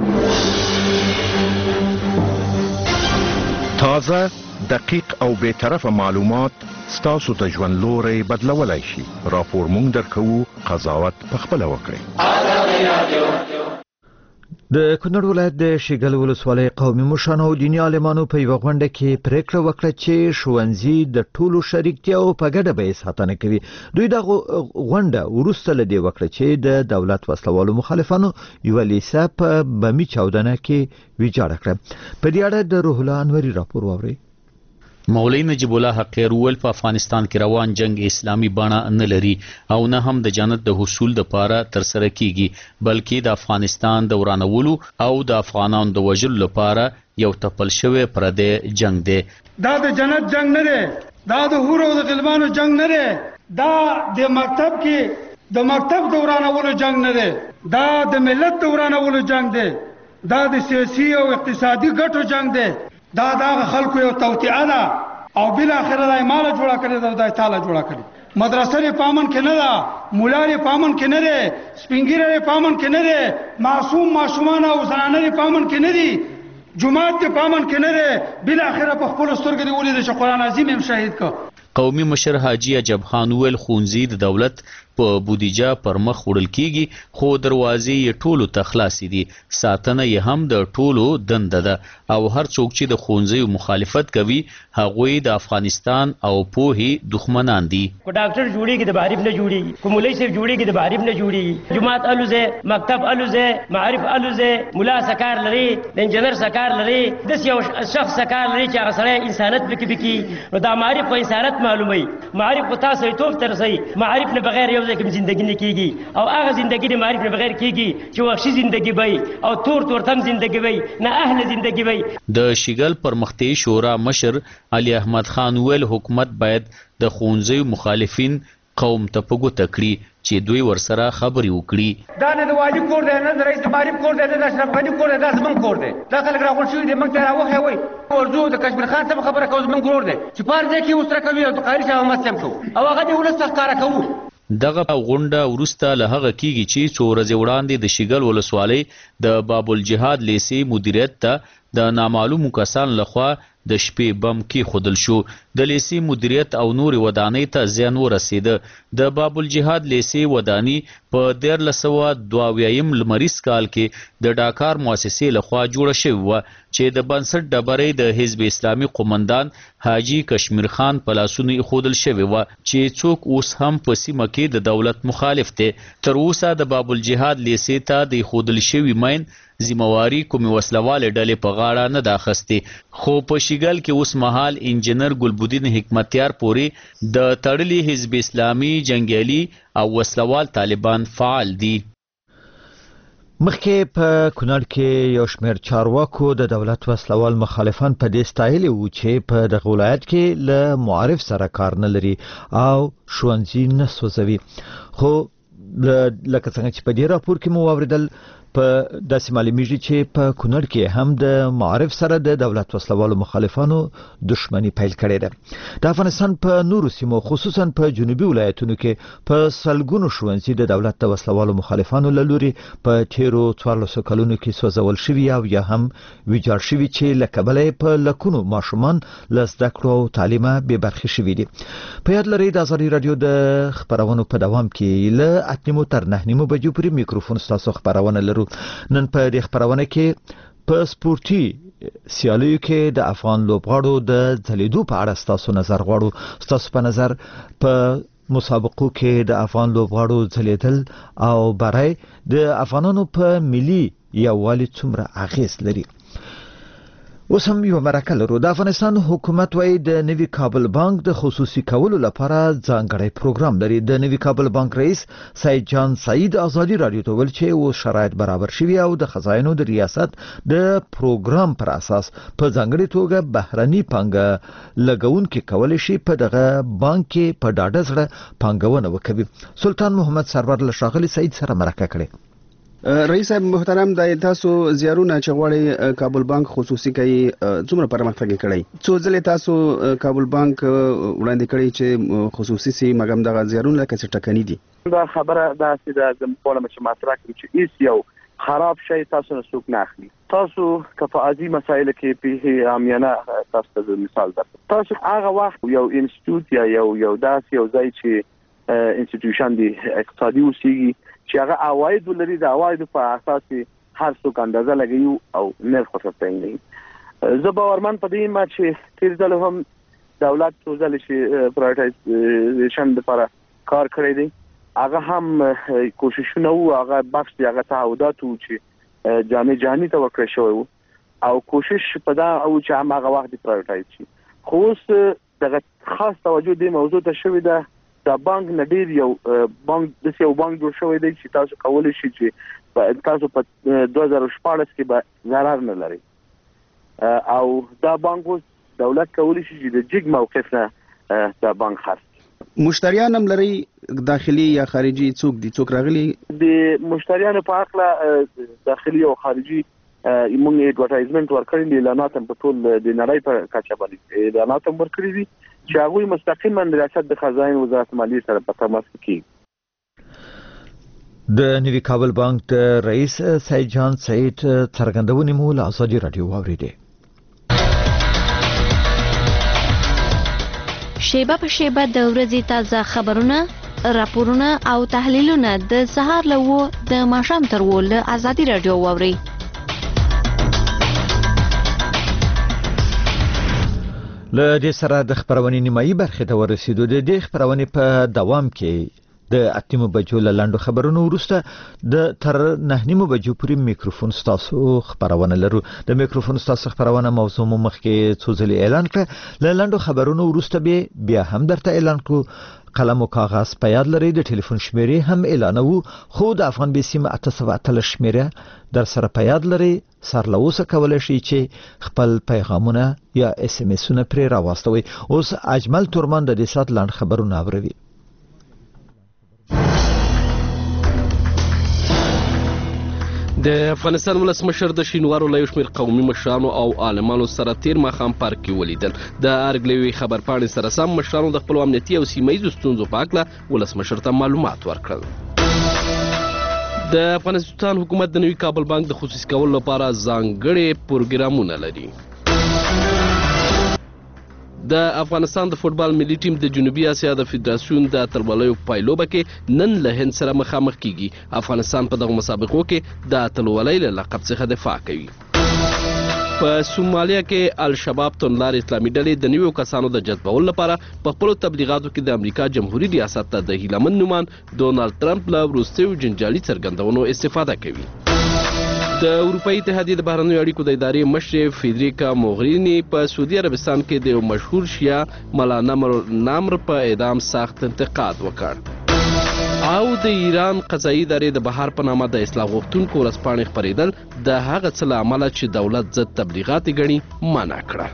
تازه، دقیق او بی‌طرفه معلومات ستاسو د ژوند لوری بدلولای شي. راپور مونږ درکوو، قضاوت پخپله وکړئ. د کونړ ولایت د شیګل ولسوالۍ قومي مشرانو او دیني عالمانو په یوه غونډه کې پریکړه وکړه چې ښوونځي د ټولو شریکتیاو په ګډه به یې ساتنه کوي. دوی دغه غونډه وروسته له دې وکړه چې د دولت وسلوالو مخالفانو یوه لیسه په بمي چاودنه کې ویجاړه کړه. په دې اړه د روح الله انوري راپور واورئ. مولوی نجیب الله حقیر ویل په افغانستان کې روان جنگ اسلامي بڼه نه لري او نه هم د جنت د حصول لپاره ترسره کیږي بلکې د افغانستان د ورانولو او د افغانانو د وژلو لپاره یو تپل شوی پردی جنگ دی. دا د جنت جنگ نه دی، دا د حور او د غلمانو جنگ نه دی، دا د مکتب کې د مکتب د ورانولو جنگ نه دی، دا د ملت د ورانولو جنگ دی، دا د سیاسي او اقتصادي ګټو جنگ دی، دا د خلکو یو توطئه ده او بل اخره د مال جوړه کړی دا د تعالی جوړه کړی. مدرسې لري پامن کې نه ده، مولا لري پامن کې نه ده، سپینګیره لري پامن کې نه ده، معصوم معصومان او زنانه لري پامن کې نه دي، جمعات ته پامن کې نه ده، بل اخره په خپل سترګې دی ولید چې قران عظیم هم شهید کو. قومي مشر حاجی عجب خان ویل ښوونځي د دولت په بودیجه پر مخ وړل کیږي خو دروازې یې ټولو ته خلاصې دي، ساتنه یې هم د ټولو دنده ده او هر څوک چې د ښوونځیو مخالفت کوي هغوی د افغانستان او پوهې دښمنان دي. کو ډاکټر جوړیږي د معرف نه جوړیږي، کو مولوی صاحب جوړیږي د معرف نه جوړیږي، جماعت الوزه مکتب الوزه معرف الوزه مولا سکار لري د انجنیر سکار لري د یو شخص سکار لري چې هغه سره انسانیت بکی بکی نو دا معرف په انسانیت معلومي، معرف په تاسو توپ ترسي، معرف نه بغیر یو ځکه زندگی نه کیږي او هغه زندگی د معرف نه بغیر کیږي چې وحشي زندگی وي او تور تور تم زندگی وي نه اهل زندگی وي. د شیګل پرمختي شورا مشر علي احمد خان ویل حکومت باید د ښوونځیو مخالفین قوم ته په ګوته کړي چې دوی ورسره خبرې وکړي. دا نه د واجب کور دی، نه د رئیس معرف کور دی، نه د اشرف غني کور دی، دا زموږ کور دی. دا خلک راغونډ شوي دي، موږ ته راوښی وایي ورځو د کشمیر خان صاحب خبره کوو زموږ ورور دی چې په هر ځای کې ورسره کوي او د قاري صاحب مسلم کوو او هغه د ولس ته ښکاره کوو. دغه غونډه وروسته له هغه کیږي چې څو ورځې وړاندې د شیګل ولسوالۍ د باب الجهاد لیسې مدیریت ته د نامعلومو کسانو لخوا د شپې بم کېښودل شو. د لیسې مدیریت او نورې ودانۍ ته زیان ورسېده. د باب الجهاد لیسې وداني په دیارلس سوه دوه اویایم لمریز کال کې د ډاکار مؤسسې لخوا جوړه شوې وه چې د بنسټ ډبرې د حزب اسلامي قومندان حاجي کشمیر خان په لاسونو ایښودل شوې وه چې څوک اوس هم په سیمه کې د دولت مخالف دی. تر اوسه د باب الجهاد لیسې ته د ایښودل شوي مین ذمواري کومې وسلوالې ډلې په غاړه نه ده اخیستې خو په شیګل کې اوس مهال انجینر ګلبدین حکمتیار پورې د تړلي حزب اسلامي جنګیالي او وسلوال طالبان فعال دي. مخکې په کونړ کې یو شمېر چارواکو د دولت وسلوال مخالفان په دې ستایلي وو چې په دغه ولایت کې له معارف سره کار نه لري او ښوونځي نه سوځوي. خو لکه څنګه چې په دې راپور کې مو واوریدل په داسې معلومیږي چې په کونړ کې هم د معارف سره د دولت وسلوالو مخالفانو دښمني پیل کړې ده. د افغانستان په نورو سیمو خصوصا په جنوبي ولایتونو کې په سلګونو ښوونځي د دولت د وسلوالو مخالفانو له لوري په تیرو څوارلسو کلونو کې سوځول شوي او یا هم ویجاړ شوي چې له کبله په لکونو ماشومان له زده کړو او تعلیمه بې برخې شوي دي. په یاد لرئ د ازادي راډیو د خپرونو په دوام کې له اته نیمو تر نه نیمو بجو پورې میکروفون ستاسو خپرونه لرو. نن په دې خبرونه کې په سپورتي سیالیو کې د افغان لوبغاړو د ځلیدو په اړه ستاسو نظر غواړو. ستاسو په نظر په مسابقو کې د افغان لوبغاړو ځلیدل او برای د افغانانو په ملي یووالي څومره اغیز لري؟ اوس هم یو مرکه لرو. د افغانستان حکومت وايي د نوي کابل بانک د خصوصي کولو لپاره ځانګړی پروګرام لري. د نوي کابل بانک رئیس سید جان سعید ازادي رادیو ته ویل چې اوس شرایط برابر شوي او د خزاینو د ریاست د پروګرام پر اساس په ځانګړي توګه بهرني پانګه لګونکي کولی شي په دغه بانک کې په ډاډه زړه پانګونه وکړي. سلطان محمد سرور له ښاغلي سعید سره مرکه کړې. رئیس صاحب محترم، د تاسو زیارونه چې غواړي کابل بانک خصوصي کوي څومره پرمختګ کړی؟ څو ځلې تاسو کابل بانک وړاندې کړی چې خصوصي سي مګم دغه زیارونه لکه څه ټکني دي؟ دا خبره داسې ده زم کوم چې مطرح کړي چې ایس یو خراب شي تاسو نه څوک نه اخلي. تاسو کفاعتي مسایل کې په عامیانه تاسو ته مثال درکړم. تاسو هغه وخت یو انسټیټیوټ یا یو یو داسې یو ځای چې انسټیټیوشن دی اقتصادي اوسېږي چې هغه عواید لري، د عوایدو په اساس هر څوک اندازه لګوي او نرخ ورته تعیینوي. زه باورمن په دې ما چې تیر ځل هم دولت څو ځل چې پرایورټایزیشن لپاره کار کړی دی، هغه هم کوششونه وو، هغه بخش دی هغه تعهدات وو چې جامع جهاني ته ورکړل شوی وو او کوشش په دا او چې هغه وخت پرایورټایز شي. خو اوس دغه خاص توجه دې موضوع ته شوې ده. دا بانک نه ډیر یو بانک د یو بانک جوړ شوی دی چې تاسو کولی شئ چې تاسو په دوه زره شپاړس کې به ضرر نه لري او دا بانک اوس دولت کولی شي چې د جګ موقف نه دا بانک خرڅ. مشتریان هم لري داخلي یا خارجي څوک دي څوک راغلي؟ د مشتریانو په اړه داخلي او خارجي موږ ایډورټایزمنت ورکړی دی، اعلانات په ټول د نړۍ په کچه باندې اعلانات ورکړي دي چې هغه مستقیما ریاست د خزانه وزارت مالیې سره په تماس کې. د نوي کابل بانک د رئیس سید جان سعید څرګندونې مو له ازادي رادیو واوریدې. شیبه په شیبه د ورځې تازه خبرونه، راپورونه او تحلیلونه د سهار له و د ماښام تر و له ازادي رادیو واورئ. له دې سره د خبرونې نیمایي برخې ته ورسېدو. د دې خبرونې په دوام کې د اتمو بجو له لنډو خبرونو وروسته د تر نه نیمو بجو پورې میکروفون ستاسو خبرونه لرو. د میکروفون ستاسو خبرونه موضوع مو مخکې څو ځلې اعلان کړه. له لنډو خبرونو وروسته به بیا هم درته اعلان کړو. قلم او کاغذ په یاد لرئ. د ټلیفون شمیرې هم اعلانوو، خو د افغان بي سیم اته سوه اتلس شمیره در سره په یاد لرئ. سر له اوسه کولی شئ چې خپل پیغامونه یا اس ام اسونه پرې راواستوئ. اوس اجمل تورمان د دې ساعت لنډ خبرونه اوروي. د افغانستان ولسمشر د شینوارو له یو شمېر قومي مشرانو او عالمانو سره تیر ماښام پارک کې ولیدل. د ارګ له یوې خبرپاڼې سره سم مشرانو د خپلو امنیتي او سیمه ییزو ستونزو په هکله ولسمشر ته معلومات ورکړل. د افغانستان حکومت د نوي کابل بانک د خصوصي کولو لپاره ځانګړي پروګرامونه لري. د افغانستان د فوټبال ملي ټیم د جنوبي اسیا د فدراسیون د اتلولیو پایلوبه کې نن له هند سره مخامخ کیږي. افغانستان په دغه مسابقو کې د اتلولۍ له لقب څخه دفاع کوي. په سومالیا کې الشباب توندلارې اسلامي ډلې د نویو کسانو د جذبولو لپاره په خپلو تبلیغاتو کې د امریکا جمهوري ریاست ته د هیلهمن نومان ډونالډ ټرمپ له وروستیو جنجالي څرګندونو استفاده کوي. د اروپایي اتحادیې د بهرنیو اړیکو د ادارې مشرې فیدریکا موغریني په سعودي عربستان کې د یو مشهور شیعه ملا نامر په اعدام سخت انتقاد وکړ. او د ایران قضایي ادارې د بهار په نامه د اصلاح غوښتونکو ورځپاڼې خپرېدل د هغه څه له امله چې دولت ضد تبلیغات یې ګڼي منع کړه.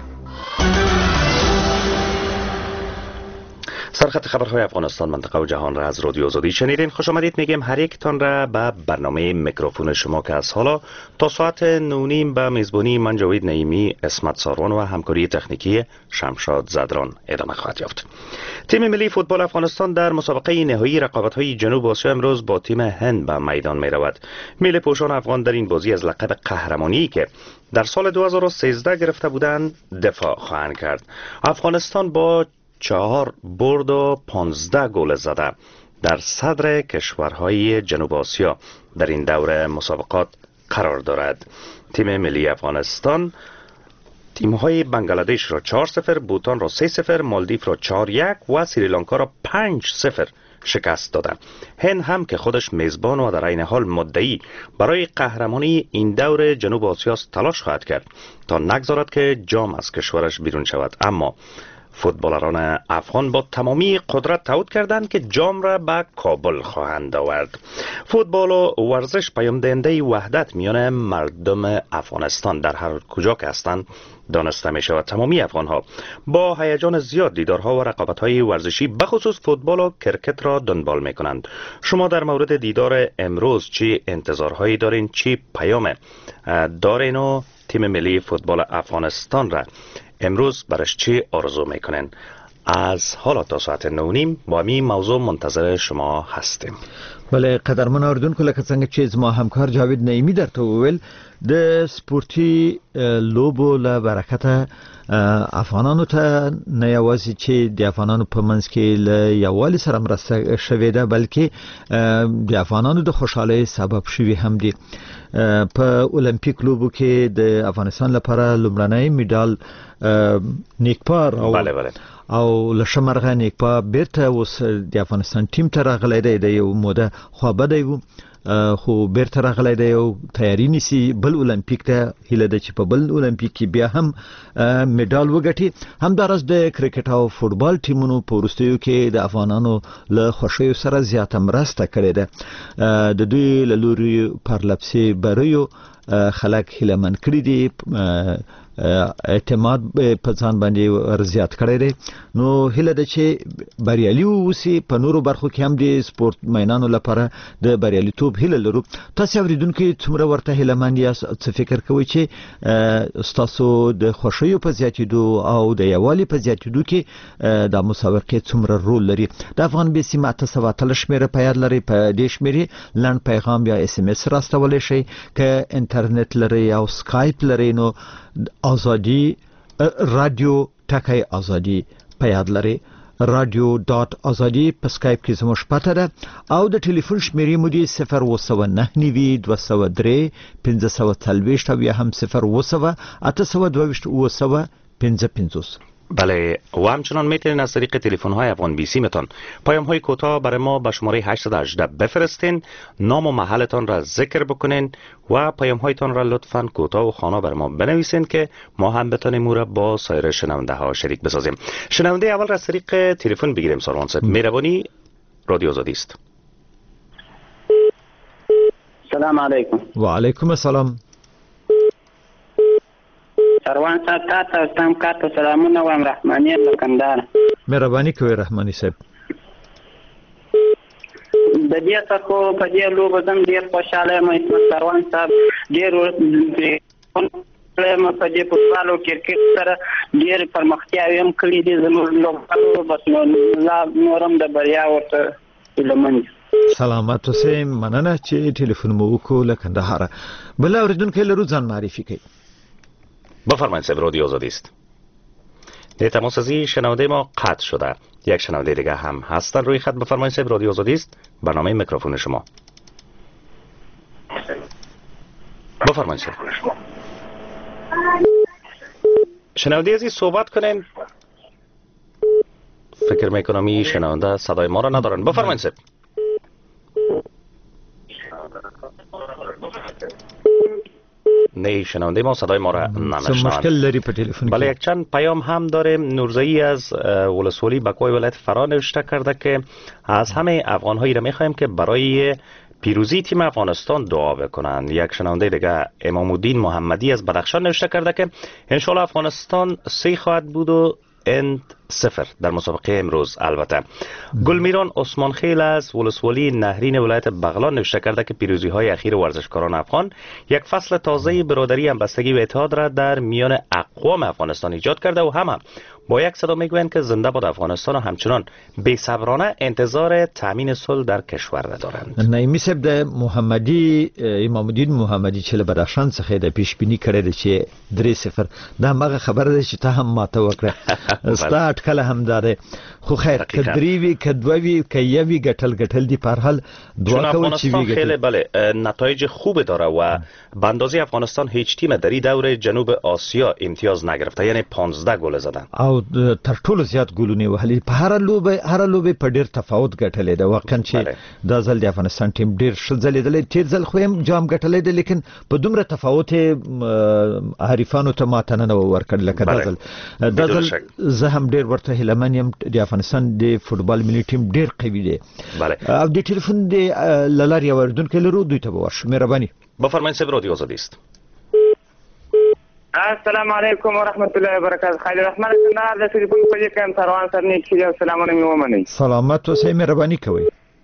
سرخط خبرهای افغانستان، منطقه و جهان را از رادیو آزادی شنیدین. خوش آمدید میگیم هر یکتان را به برنامه میکروفون شما که از حالا تا ساعت نه و نیم به میزبانی من جاوید نعیمی، اسمت ساروان و همکاری تکنیکی شمشاد زدران ادامه خواهد یافت. تیم ملی فوتبال افغانستان در مسابقه نهایی رقابت‌های جنوب آسیا امروز با تیم هند به میدان میرود. میل پوشان افغان در این بازی از لقب قهرمانی که در سال دو هزار و سیزده گرفته بودند دفاع خواهند کرد. افغانستان با چهار برد و پانزده گل زده در صدر کشورهای جنوب آسیا در این دوره مسابقات قرار دارد. تیم ملی افغانستان تیم‌های بنگلادش را چهار صفر، بوتان را سه صفر، مالدیو را چهار یک و سریلانکا را پنج صفر شکست داده. هند هم که خودش میزبان و در عین حال مدعی برای قهرمانی این دور جنوب آسیا تلاش خواهد کرد تا نگذارد که جام از کشورش بیرون شود. اما فوتبالران افغان با تمامی قدرت تعهد کردند که جام را به کابل خواهند آورد. فوتبال و ورزش پیام دهنده وحدت میان مردم افغانستان در هر کجا که هستند دانسته می شود. تمامی افغان ها با هیجان زیاد دیدارها و رقابت های ورزشی بخصوص فوتبال و کرکت را دنبال می کنند. شما در مورد دیدار امروز چی انتظارهایی دارین؟ چی پیام دارین و تیم ملی فوتبال افغانستان را امروز برش چی آرزو میکنن؟ از حالا تا ساعت نه و نیم با می موضوع منتظر شما هستیم. بله قدرمن اوردونکو لکه څنګه چې زما همکار جاوید نعیمی درته وویل د سپورتي لوبو له برکته افغانانو ته نه یوازې چې د افغانانو په منځ کې له یووالي سره مرسته شوې ده بلکې د افغانانو د خوشحالۍ سبب شوي هم دي. په اولمپیک لوبو کې د افغانستان لپاره لومړنی میډال نیکپار او بله بله او لشمرغه نیکپا بیرته اوس د افغانستان ټیم ته راغلی دی. د یو موده خوابدی و خو بیرته راغلی دی او تیاری نیسي بل اولمپیک ته هیله ده چې په بل اولمپیک کې بیا هم میډال وګټي. همداراز د کرکټ او فوټبال ټیمونو په وروستیو کې د افغانانو له خوښیو سره زیاته مرسته کړې ده. د دوی له لوري پرلپسې بریو خلک هیلهمن کړي دي، اعتماد په ځان باندې ورزیات کړی دی. نو هیله ده چې بریالي اوسي. په نورو برخو کې هم د سپورت مینانو لپاره د بریالیتوب هیله لرو. تاسو اوریدونکو څومره ورته هیلهمن یاست؟ څه فکر کوئ چې تاسو د خوښیو په زیاتېدو او د یووالي په زیاتېدو کې د مسابقې څومره رول لري؟ د افغان بي سي ماته سوا تل شمیره په یاد لري. په دې شمیرې لاند پیغام یا اس ام اس راستولی شئ. که انټرنیټ لري او سکایپ لري نو آزادی رادیو ټکی آزادی په یاد لري. رادیو ډاټ آزادی په سکایپ کې زموږ پته ده او د ټلیفون شمیرې مو دي صفر اوه سوه نهه نوي دوه سوه درې پنځه سوه څلوېښت او یا هم صفر اوه سوه اته سوه دوه ویشت اوه سوه پنځه پنځوس. بله و همچنان میتونین از طریق تلفن های افغان بی سی متان پیام های کوتاه برای ما به شماره هشتصد و هجده بفرستین، نام و محلتان را ذکر بکنین و پیام هایتان را لطفاً کوتاه و خوانا برای ما بنویسین که ما هم بتانیم او را با سایر شنونده ها شریک بسازیم. شنونده اول را از طریق تلفن بگیریم. سروان صاحب مهربانی، رادیو آزادی است. سلام علیکم. و علیکم السلام. سروان صاحب تاسو تم کارته سلامونه وایم. رحماني لکندار. مهرباني کوي رحماني صاحب. د دې څخه په دې لوبه زم ډیر خوشاله یم. سروان صاحب ډیر پلیم په دې فوټبال او کرکټ سره ډیر پرمختیاوي هم کړي دي. زموږ لوبغاړو بس نو نورم د بریا ورته لمن. سلامت اوسئ. مننه چې ټلیفون مو وکړو له کندهار. بل اوریدونکو لرو ځان معرفي کړئ. بفرمایید صاحب، رادیو آزادی است. در تماس ازی شنونده ما قطع شده. یک شنونده دیگه هم هستن روی خط. بفرمایید صاحب، رادیو آزادی است. برنامه میکروفون شما. بفرمایید صاحب. شنونده ازی صحبت کنین. فکر میکنم این شنونده صدای ما را ندارن. بفرمایید صاحب. نه شنونده ما صدای ما را نمیشنوند. مشکل لري په تلفن. بله یک چند پیام هم داریم. نورزایی از ولسوالی بکوی ولایت فرا نوشته کرده که از همه افغان‌هایی را می‌خوایم که برای پیروزی تیم افغانستان دعا بکنند. یک شنونده دیگه امام الدین محمدی از بدخشان نوشته کرده که ان شاء الله افغانستان سه خواهد بود و اند صفر در مسابقه امروز. البته گلمیران عثمان خیل از ولسوالی نهرین ولایت بغلان نوشته کرده که پیروزی های اخیر ورزشکاران افغان یک فصل تازه برادری، همبستگی و اتحاد را در میان اقوام افغانستان ایجاد کرده و همه با یک صدا میگویند که زنده باد افغانستان و همچنان بی‌صبرانه انتظار تامین صلح در کشور را دارند. نایمی صاحب د محمدی امام الدین محمدی چې له بدخشان څخه د پیشبینی کړی دی چې درې صفر. دا هغه خبره ده چې ته هم ماته وکړه. ستا اټکل هم داره. خو خیر کدریوی کدووی کیوی گټل گټل دی په هر حال دعا کوو چې ویږي. خیلی بله نتایج خوب داره و به اندازه افغانستان هیچ تیم در این دوره جنوب آسیا امتیاز نگرفته، یعنی پانزده گل زدن او تر ټولو زیات ګولونه وهلي. په هر لوبه هر لوبه په ډیر تفاوت ګټلې ده. واقعا چې دا ځل د افغانستان ټیم ډیر شل ځلېدلی، تیر ځل خو هم جام ګټلې ده، لیکن په دومره تفاوت حریفانو ته ماته نه ورکړل لکه دا ځل. دا ځل زه هم ډیر ورته هیلهمن یم. د افغانستان د فوټبال ملي ټیم ډیر قوي دی. او د ټلیفون د لارې اوریدونکو لرو دوی ته به ورشو. مهرباني. بفرمایید صاحب، رادیو آزادی است. السلام علیکم و رحمت الله و برکاته. خیلی رحمت کندهار د ټلیفون په دې کې سروان صاحب نیک چې سلامونه مې ومنئ. سلامت اوسئ. مهرباني کوئ.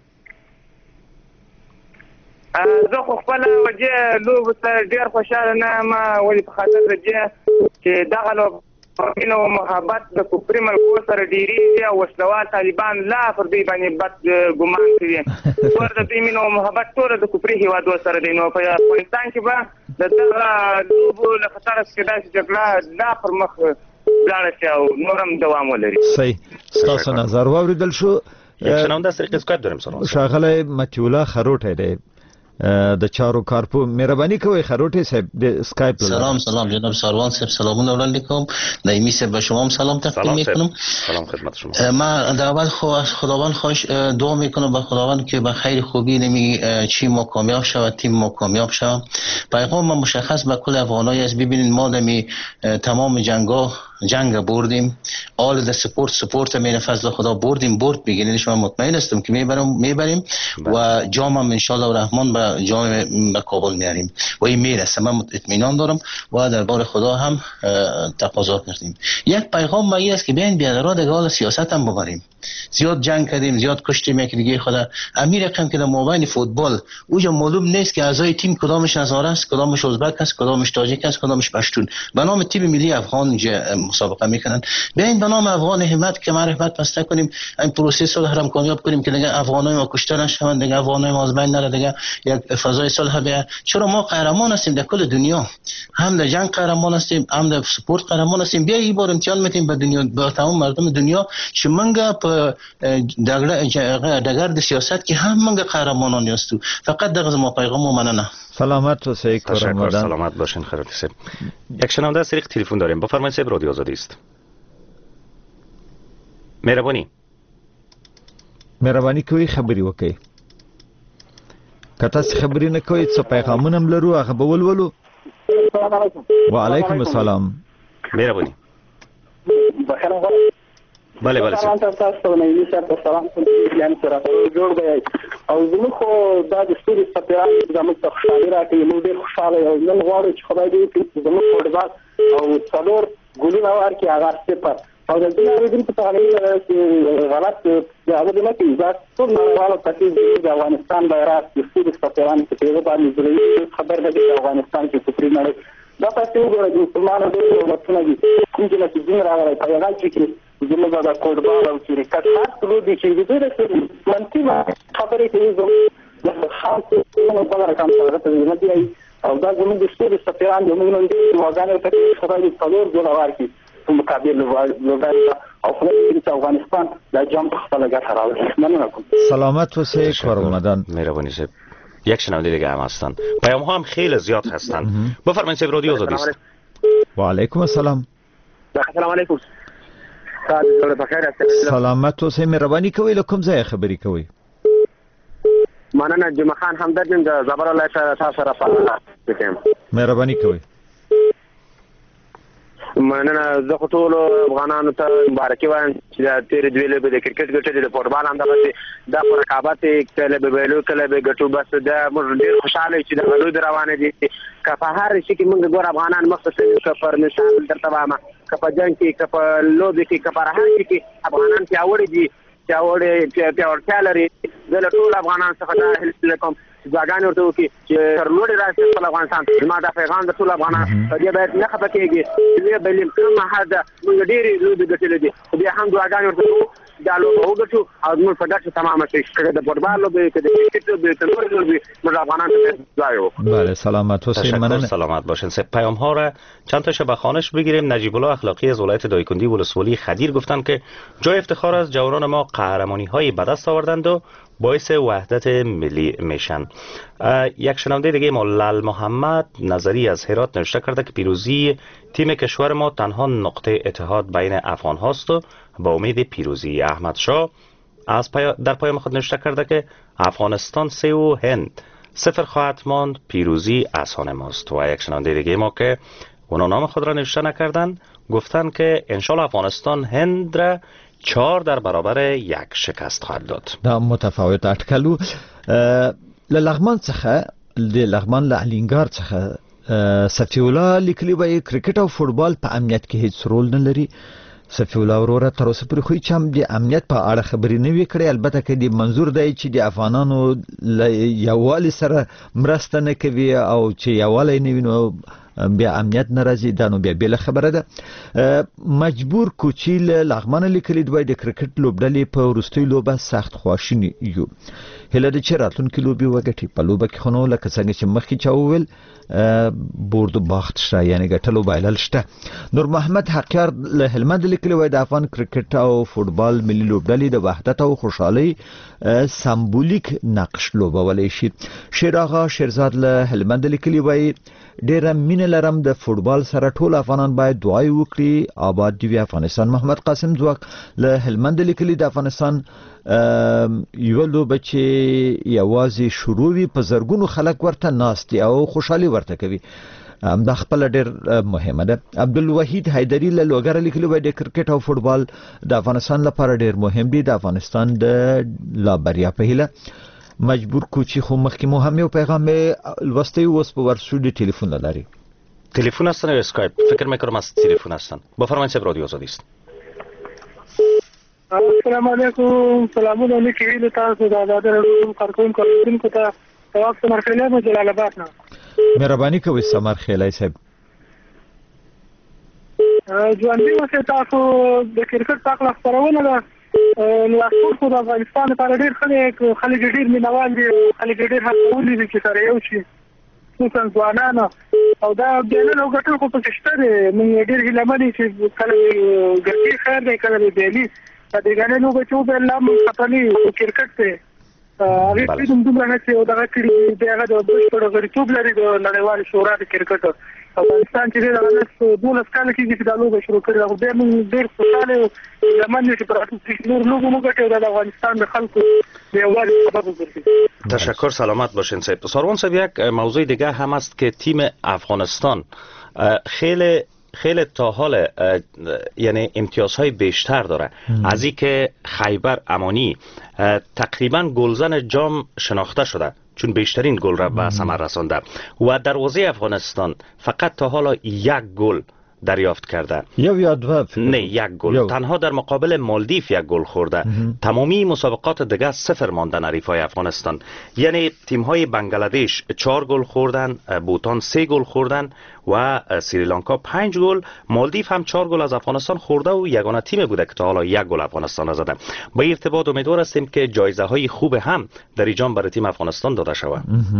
زه خو خپل وجه لوبو سره ډېر خوشحاله نه یم، ولې په خاطر د دې چې دغه لوبه مینه او محبت د کفري ملکو سره ډېرېږي او وسلوال طالبان لا پر دوی باندې بد ګمان کوي. ور د دوی مینه او محبت ټوله د کفري هېوادو سره دی. نو په افغانستان کې به د دغه لوبو له خطره څخه داسې جګړه لا پر مخ لاړه شي او نور هم دوام ولري. صحیح. ستاسو نظر واورېدل شو. یک شنونده از طریق اسکایپ داریم. سلام. ښاغلی متیولا خروټی دی. د چارو کارپو مهرباني کوئ خروټي صاحب د اسکایپ سلام سلام جناب ساروان صاحب سلامونه وړاندې کوم نایمی صاحب به شما هم سلام تقدیم میکنم. سلام خدمت شما. ما در اول خداوند خواهش دعا میکنم به خداوند که به خیر خوبی نمی چی ما کامیاب شود، تیم ما کامیاب شود. پیغام ما مشخص به کل افغانایی است. ببینید ما دمی تمام جنگا جنگ بردیم، آل د سپورت سپورت من فضل خدا بردیم برد بگیرین. شما مطمئن هستم که میبریم میبریم و جام هم ان شاء الله الرحمن به جام به کابل میاریم و این میرسه. من اطمینان دارم و دربار خدا هم تقاضا کردیم. یک پیغام ما است که بیاین بیادرها دیگه حال سیاست هم ببریم. زیاد جنگ کردیم، زیاد کشتیم یک دیگه خدا. امیر رقم که در مابین فوتبال اوجا معلوم نیست که اعضای تیم کدامش هزاره است، کدامش ازبک است، کدامش تاجیک است، کدامش پشتون. به نام تیم ملی افغان مسابقه میکنن. بیاین به نام افغان همت که معرفت بسته کنیم، این پروسه صلح هم کامیاب کنیم که دیگه افغانای ما کشته نشوند، دیگه افغانای ما از بین نره، دیگه یک فضای صلح بیا. چرا ما قهرمان هستیم در کل دنیا، هم در جنگ قهرمان هستیم، هم در سپورت قهرمان هستیم. بیا این بار امتحان میتیم به دنیا، به تمام مردم دنیا که منگه په دگر د سیاست که هم منگه قهرمانان هستو. فقط دغه ما پیغام و مننه. سلامت و سعی تشکر. سلامت باشین خیراتی صاحب. یک شنونده از طریق تلفن داریم. بفرمایید صاحب، رادیو آزادی است. مهربانی مهرباني کوي خبري وکي. که تاسو خبري نه کوئ څه پیغامونه هم لرو هغه به ولولو. وعلیکم السلام. مهرباني. بله بله سلام تاسو نه یې سره سلام کوم یان سره جوړ دی او زموږ خو دا د ستوري سپیران زموږ ته خوشاله راکړي. موږ ډېر خوشاله یو نن غواړو چې خدای دې زموږ فوټبال او څلور ګولونه ورکړي هغه صفر او د دې اړیکې په اړه چې غلط دی هغه د مکه ځات ټول نړیوالو پاتې د افغانستان بیرغ د ستوري سپیران په پیغام باندې ضروري خبر ده چې افغانستان کې په نړۍ دا پاتې وګورئ د مسلمانانو د وطن دي کوم چې دین راغلی پیغام چې زموږ د فوټبال او کرکټ هر څه دي چې د دې منطقي خبرې کوي زموږ خاصه نو په اړه کوم څه راته نه دی او دا زموږ د ستوري سفیران زموږ نن دي واګانې ته خدای دې څلور ډول ورکړي په مقابل لوګان او خدای دې افغانستان د جام په خپل ګټه راوړي. مننه کوم. سلامت و سعی رمضان. مهربانی صاحب. یک شنونده دیگه هم هستن. پیام ها هم خیلی زیاد هستن. بفرمایید صاحب، رادیو آزادی است. و علیکم السلام. السلام علیکم. سلامت اوسئ. مهرباني کوئ له کوم ځای خبرې کوئ؟ مننه جمعه خان همدرد یم د زابل ولایت تاسو سره پاتم. مهرباني کوئ. مننه زه خو ټول افغانانو ته مبارکي وایم چې د تیر دوی لوبې د کرکټ ګټلې د فوټبال هم دغسې دا په رقابت کله به ویلو کله به ګټو. بس دا موږ ډېر خوشحاله یو چې دغه لوبې روانې دي. که په هر شي کې موږ ګور افغانان مخته شوي، که پر مثال درته وایم که په جنګ کې، که په لوبې کې، که په هر شي کې افغانان پیاوړي دي، پیاوړي پیاوړتیا لري. زه له ټول افغانان څخه دا هیله کوم چې دعاګانې ورته وکړي چې تر لوړې راشي خپل افغانستان. زما دا پیغام د ټول افغانان په دې باید نه خفه کېږي چې به له کومه حده موږ ډېرې لوبې ګټلې دي، خو بیا هم دعاګانې ورته وکړو دا لوبه وګټو او زموږ په ګټه تمامه شي. که د فوټبال لوبې، که د کرکټ لوبې، که نورې لوبې، موږ افغانان ته دعا وکړو. بله سلامت اوسئ. مننه. سلامت باشین. سه پیام ها را چند تاشو به خوانش بگیریم. نجیب الله اخلاقی از ولایت دایکندی ولسوالی خدیر گفتند که جای افتخار از جوانان ما قهرمانی های به دست آوردند و باعث وحدت ملی میشن. یک شنونده دیگه ما لال محمد نظری از هرات نوشته کرده که پیروزی تیم کشور ما تنها نقطه اتحاد بین افغان هاست و با امید پیروزی. احمد شاه از پایا در پیام خود نوشته کرده که افغانستان سه و هند صفر خواهد ماند، پیروزی از آن ماست. و یک شنونده دیگه ما که اونا نام خود را نوشته نکردن گفتن که انشالله افغانستان هند را چهار در برابر یک شکست خواهد داد. دا متفاوت اټکلو له لغمان څخه د لغمان له الینګار څخه صفی الله لیکلی وای کرکټ او فوټبال په امنیت کې هیڅ رول نه لري. صفی الله وروره تر اوسه پورې خو چې هم د امنیت په اړه خبرې نه وی کړې. البته کې د منظور دی چې د افغانانو له یووالي سره مرسته نه کوي او چې یووالی نه وي نو بیا امنیت ناراضي دا نو بیا بل خبره ده. مجبور کوچیل لغمان لیکلي دوی د کرکټ لوبډلې په ورستۍ لوبه سخت خواشینی یو. هله د چراتون کې لوبي وګټي په لوبه کې خنو لکه څنګه چې مخکې چاوول بورد باخت شته یعنی ګټلو بایلل شته. نور محمد حقیار له هلمند لیکلي وای د افغان کرکټ او فوتبال ملي لوبډلې د وحدت او خوشحالي سمبولیک نقش لوبولای شي. شیراغه شیرزاد له هلمند لیکلي وای ډیره مینه لرم د فوتبال سره ټول افغانان باید دعای وکړي آباد دی افغانستان. محمد قاسم ځواک له هلمند لیکلي د افغانستان یو لوبه چې یوازې شروع وي په زرګونو خلک ورته ناست او خوشحالي ورته کوي دا خپل ډیر مهمه ده. عبدالوحید حیدری له لوګر لیکلي وای د کرکټ او فوتبال د افغانستان لپاره ډیر مهم دي د افغانستان د لا بریا په هیله. مجبور کوچی خو مخکې مو هم یو پیغام لوستی اوس په ورسو د تلفن لري. تلفن هستن یا اسکایپ؟ فکر میکنم از تلفن هستن. بفرمایید صاحب رادیو آزادی است. السلام علیکم. سلامونه لیکي له تاسو د آزاد رادیو کارکونکو کوونکو ته تواب سمرخیلی مو جلال آباد نه. مهرباني کوئ سمرخیلی صاحب. ژوندي اوسئ تاسو د کرکټ په اړه خبرونه ده. نو اصل خو د افغانستان لپاره ډېر خلک خلک ډېر مینوال دي خلک ډېر هڅولي دي چې سره یو شي خصوصا ځوانان او دا بیانونه او ګټل خو پکې شته دي. موږ ډېر هیله مند چې کله ګټي خیر دی کله به بیلي د دې غنې نو بچو به الله مون خپلې کرکټ ته هغه چې دوم دوم راځي او دا کړي دی هغه د بشپړ غریتوب لري د نړیوال شورا د کرکټ افغانستان چې د ولس دولس کال کې چې د لوبه شروع کړل او به موږ ډېر خوشاله زمانه چې پراتو نور لوبو موږ ته د افغانستان د خلکو د یووالي سبب وګرځي. تشکر سلامت باشین صاحب. ساروان صاحب یک موضوع دیگه هم است که تیم افغانستان خیلی خیلی تا حال یعنی امتیازهای بیشتر داره از این که خیبر امانی تقریبا گلزن جام شناخته شده چون بیشترین گل را به ثمر رسانده و دروازه افغانستان فقط تا حالا یک گل دریافت کرده. یا یا دو نه یک گل یو. تنها در مقابل مالدیف یک گل خورده. تمامی مسابقات دیگه صفر ماندن حریفای افغانستان. یعنی تیم های بنگلادش چهار گل خوردن، بوتان سه گل خوردن و سریلانکا پنج گل. مالدیف هم چهار گل از افغانستان خورده و یگانه تیم بوده که تا حالا یک گل افغانستان زده. با ارتباط امیدوار هستیم که جایزه های خوب هم در این جام برای تیم افغانستان داده شود.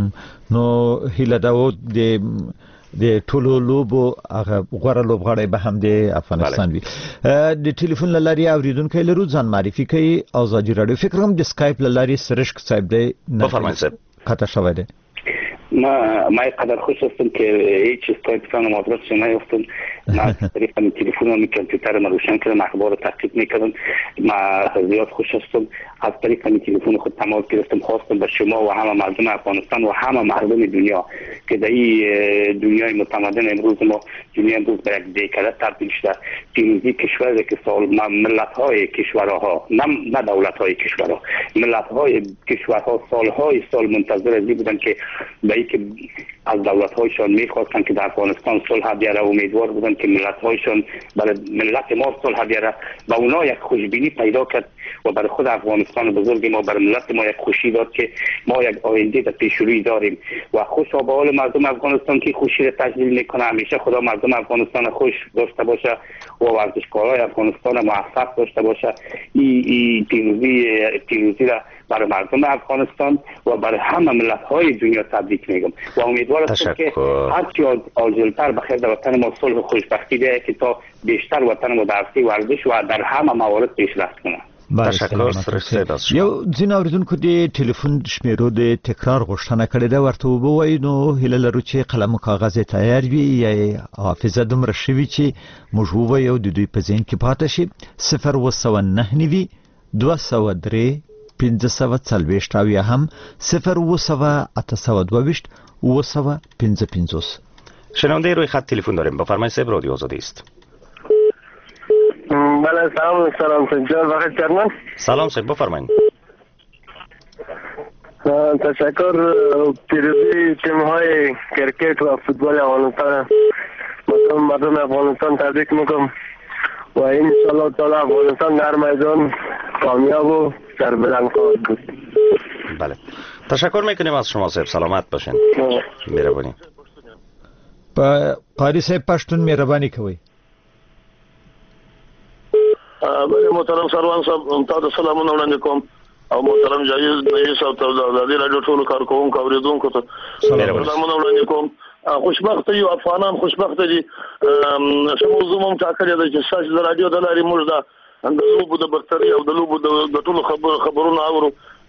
نو هیله داو د د ټولو لوبو هغه غوړه لوبغاړی به هم د افغانستان وي. د ټلیفون لاري اوریدونکو لرو ځان معرفي کوي آزادي رادیو. فکر کوم د اسکایپ لاري سرشک صاحب دی. بفرمایید صاحب. قطع شوی دی. ما ما قدر خوش هستم که هیچ اسکایپ فان مدرک نیفتم. ما طریقا تلفن و کامپیوتر ما روشن کردم اخبار تعقیب میکردم. ما زیاد خوش هستم از طریق تلفن خود تماس گرفتم خواستم به شما و همه مردم افغانستان و همه مردم دنیا که در این دنیای متمدن امروز ما دنیا امروز به یک دیکره تبدیل شده. پیروزی کشور که سال ملت های کشورها نه نه دولت های کشورها ملت های کشورها سالهای سال منتظر ازی بودن که به که از دولت هایشان میخواستن که در افغانستان صلح بیاره و امیدوار بودن که ملت هایشان برای ملت ما صلح بیاره و اونا یک خوشبینی پیدا کرد و برای خود افغانستان بزرگ ما برای ملت ما یک خوشی داد که ما یک آینده در پیش روی داریم و خوشا به حال مردم افغانستان که خوشی را تجلیل میکنه. همیشه خدا مردم افغانستان خوش داشته باشه و ورزشکارای افغانستان موفق داشته باشه. این ای پیروزی پیروزی را برای مردم افغانستان و برای همه ملت های دنیا تبریک میگم و امیدوار هستم که هرچی عاجلتر بخیر در وطن ما صلح و خوشبختی بیاید که تا بیشتر وطن ما در عرصه ورزش و در همه موارد پیشرفت کنه. تشکر سرسید از شما. یو ځین اوریدونکو د ټلیفون شمیرو د تکرار غوښتنه کړې ده ورته ووایي نو هیله لرو چې قلم او کاغذ تیار وي یا حافظه دومره شوي چې موږ ووایو د دوی په ذهن کې پاتې شي. صفر اووه سوه نهه نوي دوه سوه درې پنځه سوه څلوېښت او یا هم صفر اووه سوه اته سوه دوه ویشت اووه سوه پنځه پنځوس. شنونده روی خط تلفن داریم. بفرمایید صاحب رادیو آزادی است. بله سلام سلام سجاد وقت کردن. سلام صاحب بفرمایید. تشکر. پیروزی تیم های کرکٹ و فوتبال افغانستان مردم افغانستان تبریک میکنم و ان شاء الله تعالی افغانستان در میدان کامیاب و سربلند خواهد بود. بله تشکر میکنیم از شما صاحب. سلامت باشین. مهربانی. په قاری صاحب پښتون مهرباني کوي. بله محترم سروان صاحب تاسو سلامونه وړاندې کوم او محترم جایز نوی صاحب ته د ازادي رادیو ټولو کارکوونکو اوریدونکو ته سلامونه وړاندې کوم. خوشبخته یو افغانان خوشبخته دي. څه موضوع هم ټاکلې ده چې ساس د رادیو د لارې موږ د د لوبو د بکتري او د لوبو د ټولو خبر خبرونه اورو.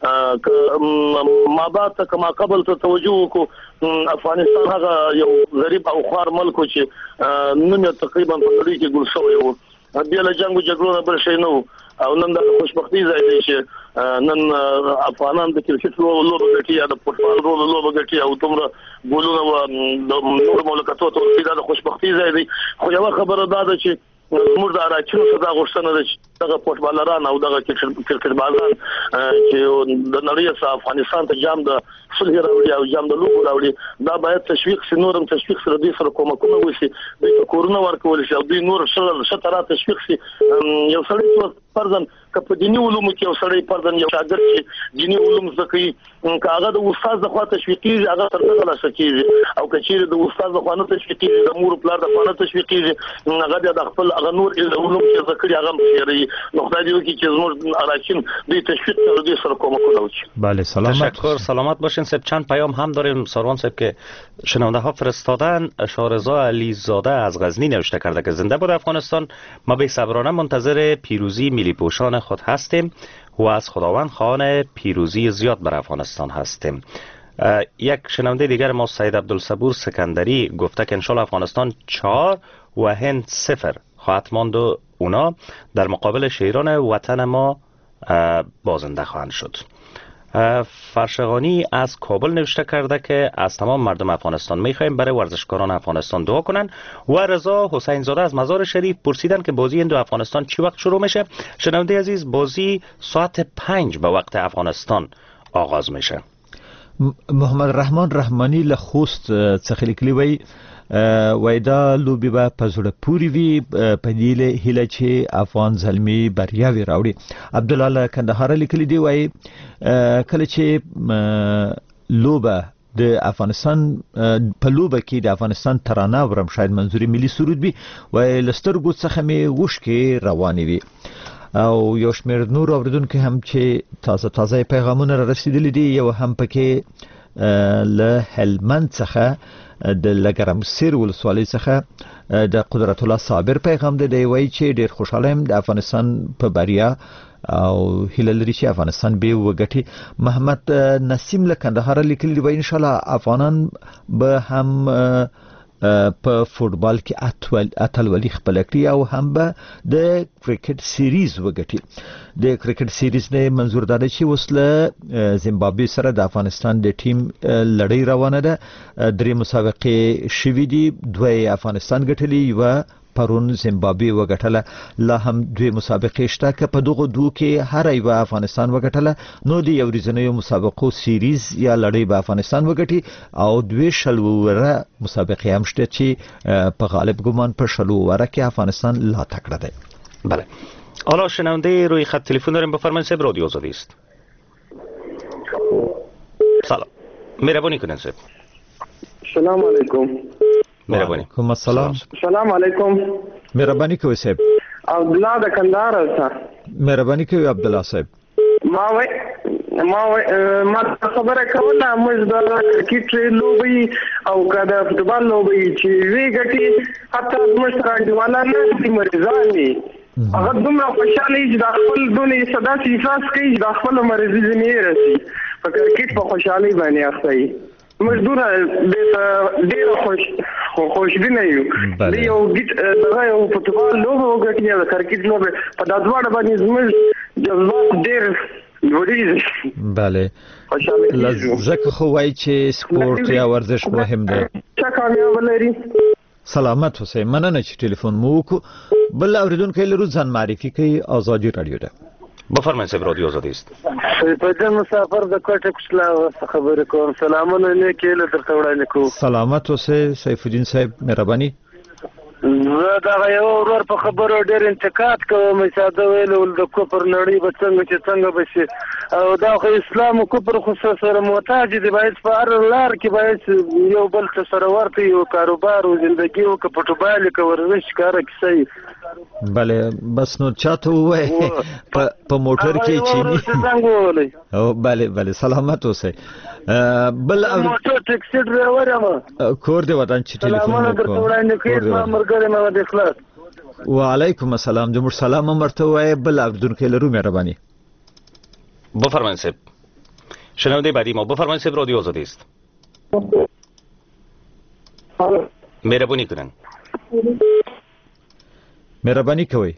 ما بعد ته کما قبل ته توجه وکړو افغانستان هغه یو غریب او خوار ملک چې نن تقریبا په نړۍ کې ګل شوی و. بیا له جنگ او جګړو نه بل شي نه او نن د خوشبختی ځای دی چې نن افغانان د کرکټ لوبه ګټي یا د فوټبال لوبه ګټي او دومره ګولونه و د نور مملکتونو ته د خوشبختی ځای دی. خو یو خبره ده چې موږ د راچینو صدا غوښتنه ده چې دغه فوټبالران او دغه کرکټ بازان چې د نړۍ سره افغانستان ته جام د صلح راوړي او جام د لوبو راوړي دا باید تشویق سي، نورم تشویق سره دوی سره کومکونه وشي، دوی ته کورونه ورکول شي او دوی نور شتره تشویق سي. یو سړی فرضاً که په دیني علومو کې یو سړی فرضاً یو شاګرد چې دیني علوم زده کوي که هغه د استاد د خوا تشویق کېږي هغه تر دغه لاسه کېږي او که چیرې د استاد د خوا نه تشویق کېږي د مور پلار د خوا نه تشویق کېږي هغه بیا د خپل هغه نور علوم چې زده کړي هغه هم هېروي. نو خدای دې وکړي چې زموږ اراکین دوی تشویق سره دوی سره کومکونه وکړي. بله سلامت تشکر سلامت باشین صاحب. چند پیام هم داریم ساروان صاحب که شنونده ها فرستادن. شارزا علیزاده از غزنی نوشته کرده که زنده باد افغانستان، ما به صبرانه منتظر پیروزی ملی پوشان خود هستیم و از خداوند خواهان پیروزی زیاد بر افغانستان هستیم. یک شنونده دیگر ما سید عبدالصبور سکندری گفته که انشالله افغانستان چهار و هند صفر خواهد ماند و اونا در مقابل شیران وطن ما بازنده خواهند شد. فرشغانی از کابل نوشته کرده که از تمام مردم افغانستان میخواهیم برای ورزشکاران افغانستان دعا کنن. و رضا حسین زاده از مزار شریف پرسیدن که بازی هند و افغانستان چی وقت شروع میشه. شنونده عزیز بازی ساعت پنج به وقت افغانستان آغاز میشه. محمد رحمان رحمانی له خوست څخه لیکلی وای وای دا لوبي به په زړه پوری وي په دې هیله چې افغان زلمی بریاوي راوړي. عبد الله له کندهار لیکلی دی وای کله چې لوبه د افغانستان په لوبه کې د افغانستان ترانه ورم شاید منظوري ملي سرود وي وای لسترګو څخه می وښکي رواني وي. او یو شمېر نور اوریدونکو هم چې تازه تازه پیغامونه را رسیدلي دي. یو هم پکې له هلمند څخه د لګرم سیر ولسوالۍ څخه د قدرت الله صابر پیغام دی. وایي چې ډېر خوشاله یم د افغانستان په بریا او هیله لري چې افغانستان به وګټي. محمد نسیم له کندهار لیکلی وایي ان شاء الله افغانان به هم په فوټبال کې اتلولي خپل کړي او هم به د کرکټ سیریز وګټي. د کرکټ سیریز نه منظور ده چې وسله زیمبابوې سره د افغانستان د ټیم لړۍ روانه ده. درې مسابقې شوې دي، دوه افغانستان ګټلې، یو پرون زیمبابوې وګټله. لا هم دوه مسابقې شته که په دغه دوه کې هر یو افغانستان وګټله نو د یو ورځنیو مسابقو سیریز یا لړۍ به افغانستان وګټي او دوه شلوره مسابقې هم شته چې په غالب ګمان په شلوره کې افغانستان لا تکړه دی. بله حالا شنونده روی خط تلفن داریم. بفرمایید صاحب رادیو آزادی است. سلام مهربانی کنید صاحب. سلام علیکم. مهربانی. کوم السلام. سلام علیکم. مهربانی کوي صاحب. عبدالله د کندهار څخه. مهربانی کوي عبدالله صاحب. ما وای ما ما خبره کوله موږ د کرکټ لوبي او کدا فوټبال لوبي چې وی ګټي حتی موږ سره دیواله نه دي مریضان دي. هغه دومره خوشاله چې د خپل دونې صدا سي احساس کوي د خپل مرزي نه راسي په کرکټ په خوشحالي باندې اخته مزدور ډېر خوش خوشبینه یو د یو گیت دغه یو فوټبال لوبه وګټي یا کرکټ لوبه په د دواړه باندې زموږ جذبات ډېر لوړیږي. بله ځکه خو وایي چې سپورت یا ورزش مهم دی. څه کامیاب لري. سلامت اوسئ. مننه چې ټلیفون مو وکړو. بل اوریدونکو لرو ځان معرفي کوي. آزادي رادیو ده. بفرمایید صاحب رادیو آزادی است. په مسافر د کوټه کوچلا خبرې کوم. سلامونه لیکل درته وړاندې کوم. سلامت اوسئ سیف الدین صاحب مهرباني. زه دا یو ورور په خبرو ډېر انتقاد کوم چې دا ویلو د کوپر نړۍ به څنګه چې څنګه بشي او دا خو اسلام او کوپر خصوص سره محتاج دي باید په هر لار کې باید یو بل څه سره ورته یو کاروبار او ژوندۍ او فوټبال کې ورزش کار کیسه بله بس نو چاته وای په موټر کې چینی او بله بله سلامت اوسئ بل موټر ټیکسي ډرایور یم کور دی وطن چې ټلیفون وکړو وعلیکم السلام جمهور سلام مرته وای بل اردوونکی لرو مهربانی بفرمایید صاحب شنونده بعدی ما بفرمایید صاحب رادیو آزادی است مهربانی کنن مهربانی کوي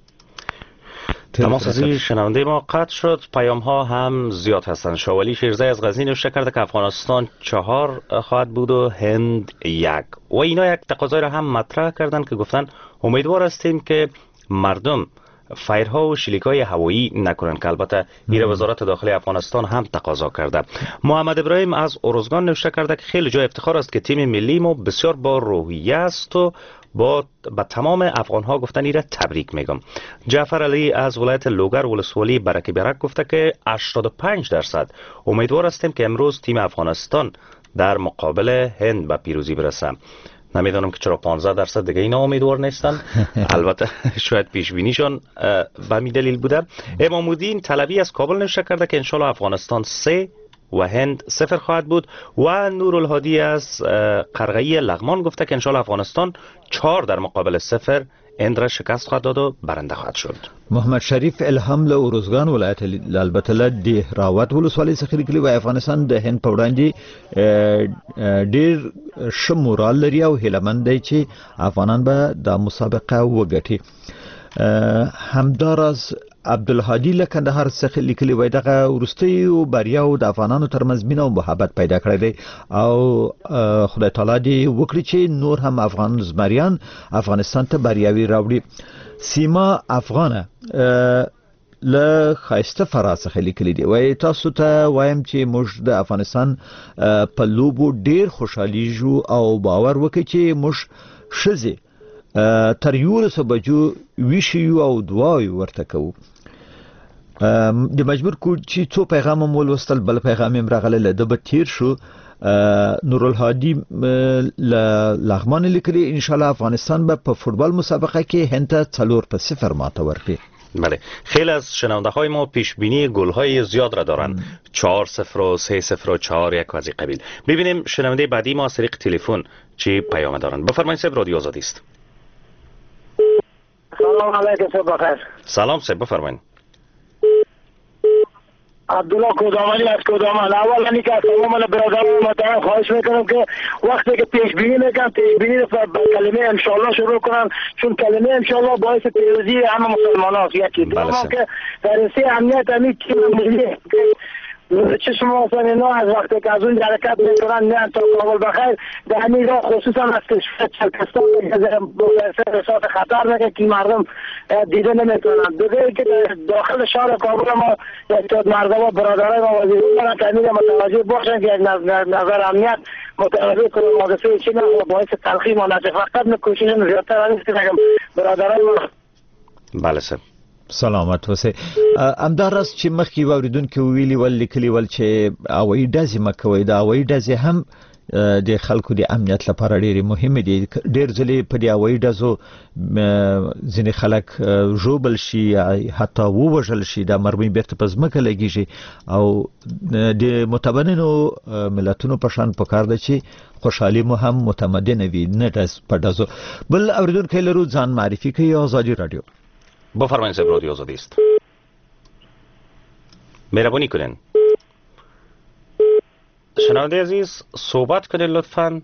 تماس از شنونده ما قطع شد. پیام ها هم زیاد هستند. شاولی شیرزی از غزنی نوشته کرده که افغانستان چهار خواهد بود و هند یک و اینا یک تقاضای را هم مطرح کردن که گفتن امیدوار هستیم که مردم فایرها و شلیک‌های هوایی نکنند که البته این وزارت داخلی افغانستان هم تقاضا کرده. محمد ابراهیم از اروزگان نوشته کرده که خیلی جای افتخار است که تیم ملی ما بسیار با روحیه است و با با تمام افغان ها گفتن ایره تبریک میگم. جعفر علی از ولایت لوگر ولسوالی برک برک گفته که هشتاد و پنج درصد امیدوار هستیم که امروز تیم افغانستان در مقابل هند به پیروزی برسه. نمیدونم که چرا پانزده درصد دیگه اینا امیدوار نیستن. البته شاید پیش بینیشون به می دلیل بوده. امام الدین طلبی از کابل نوشته کرده که انشالله افغانستان سه و هند صفر خواهد بود و نورالهادی از قرغی لغمان گفته که انشالله افغانستان چهار در مقابل صفر هند را شکست خواهد داد و برنده خواهد شد. محمد شریف الهام له اروزګان ولایت البته له د راوت ولسوالۍ څخه لیکلي و افغانستان د هند په وړاندې ډېر ښه مورال لري او هیلهمند دی چې افغانان به د مسابقه وګټي. همداراز عبدالهادی له کندهار څخه لیکلي وای دغه ورستیو بریاو د افغانانو ترمنځ مینه او محبت پیدا کړی دی او خدای تعالی دې وکړي چې نور هم افغان زمریان افغانستان ته بریاوي راوړي. سیما افغانه له خایسته فراز څخه لیکلي دی وای تاسو ته وایم چې موږ د افغانستان په لوبو ډیر خوشحاليږو او باور وکړي چې موږ شزي تر یولسو بجو ویشیو او دعاوی ورته کوو. د مجبور کو چې څو پیغام مو ولوستل بل پیغام هم راغله د به تیر شو. نورالهادی لغمان لیکلی ان شاء الله افغانستان به په فوتبال مسابقه کې هند ته څلور په صفر ماته ورکړي. بله خیلی از شنونده های ما پیش بینی گل های زیاد را دارن چهار صفر و سه صفر و چهار یک و از این قبیل. ببینیم شنونده بعدی ما از طریق تلفن چی پیام دارن. بفرمایید صاحب رادیو آزادی است. سلام علیکم صبح بخیر. سلام صاحب بفرمایید. عبدالله کودامانی از کودامان. اول اینی که از تمام برادران محترم خواهش میکنم که وقتی که پیش بینی میکنم پیش بینی رو با کلمه انشالله شروع کنم چون کلمه انشالله باعث پیروزی همه مسلمان هاست. یکی دوم که در این سه امنیت همین تیم ملی چشم حسین اینا از وقتی که از اون حرکت میکنن نه تا کابل بخیر در همین راه خصوصا از چرکستان رسات خطر نکه که مردم دیده نمیتونن. دیگه که داخل شهر کابل ما یک مردم و برادرای ما وزیرون دارن که همین متوجه باشن که یک نظر امنیت متوجه کنه مادسه چی نه باعث تلخی ما نشه فقط نکوشیشن زیادتر نیست که برادرای ما. بله سر سلامت اوسئ. همداراز چې مخکې واوریدونکو ویلي ول لیکلي ول چې هوایي ډزې مه کوئ. د هوایي ډزې هم د خلکو د امنیت لپاره ډېرې مهمې دي. ډېر ځلې په دې هوایي ډزو ځینې خلک ژوبل شي حتی ووژل شي دا مرمۍ بیرته په ځمکه لګیږي او د متمدنو ملتونو په شان پکار ده چې خوشحالي مو هم متمدنه وي نه ډز په ډزو. بل اوریدونکی لرو ځان معرفي کوي آزادی رادیو. بفرمایید صاحب رادیو آزادی است. مهربانی کنین. شنونده عزیز صحبت کنید لطفاً.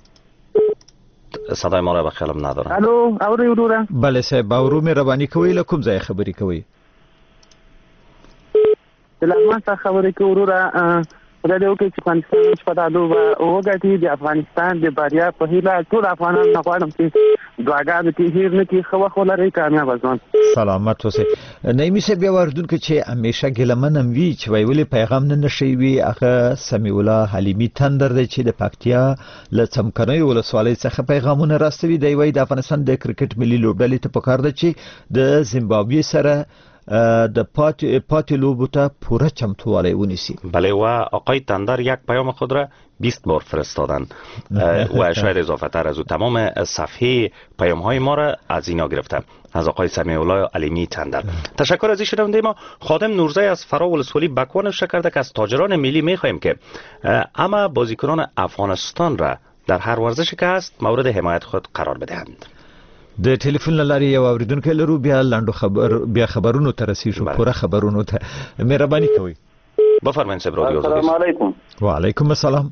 صدای ما را به خیالم ندارم. الو اوري وروره. بله صاحب اورو مهرباني کوي له کوم ځای خبرې کوي؟ د لغمان څخه خبرې کوي وروره. خدای دې وکړي چې افغانستان چې په دا لوبه وګټي د افغانستان د بریا په هیله ټول افغانان غواړم چې دعاګانې کې هیر نه کړي ښه وخت ولرئ کامیاب ځوان سلامت اوسئ. نعیمي صاحب بیا واردونکو چې همیشه ګیلمن هم وي چې ویولې پیغام نه نشي وي هغه سمیع الله حلیمي تندر دی چې د پکتیا له څمکنیو ولسوالۍ څخه پیغامونه راستوي. دی وایي د افغانستان د کرکټ ملي لوبډلې ته پکار ده چې د زیمبابوې سره د پاتې پاتې لوبو ته پوره چمتووالی ونیسی. بله و آقای تندر یک پیام خود را بیست بار فرستادن و شاید اضافه تر از او تمام صفحه پیام های ما را از اینا گرفته از آقای سمیع الله علیمی تندر. تشکر از این شنونده ما. خادم نورزی از فرا ولسوالی بکوان اشاره کرده که از تاجران ملی میخواهیم که اما بازیکنان افغانستان را در هر ورزشی که هست مورد حمایت خود قرار بدهند. د ټلیفون لارې یو اوریدونکو لرو بیا لاندو خبر بیا خبرونو ته رسیدو پوره خبرونو ته مهرباني کوئ. بفرمایئ صاحب رادیو زدی. السلام علیکم. وعلیکم السلام.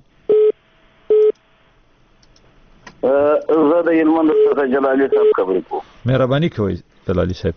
زه د هلمند څخه جلالي صاحب خبرې کوم. مهرباني کوئ جلالي صاحب.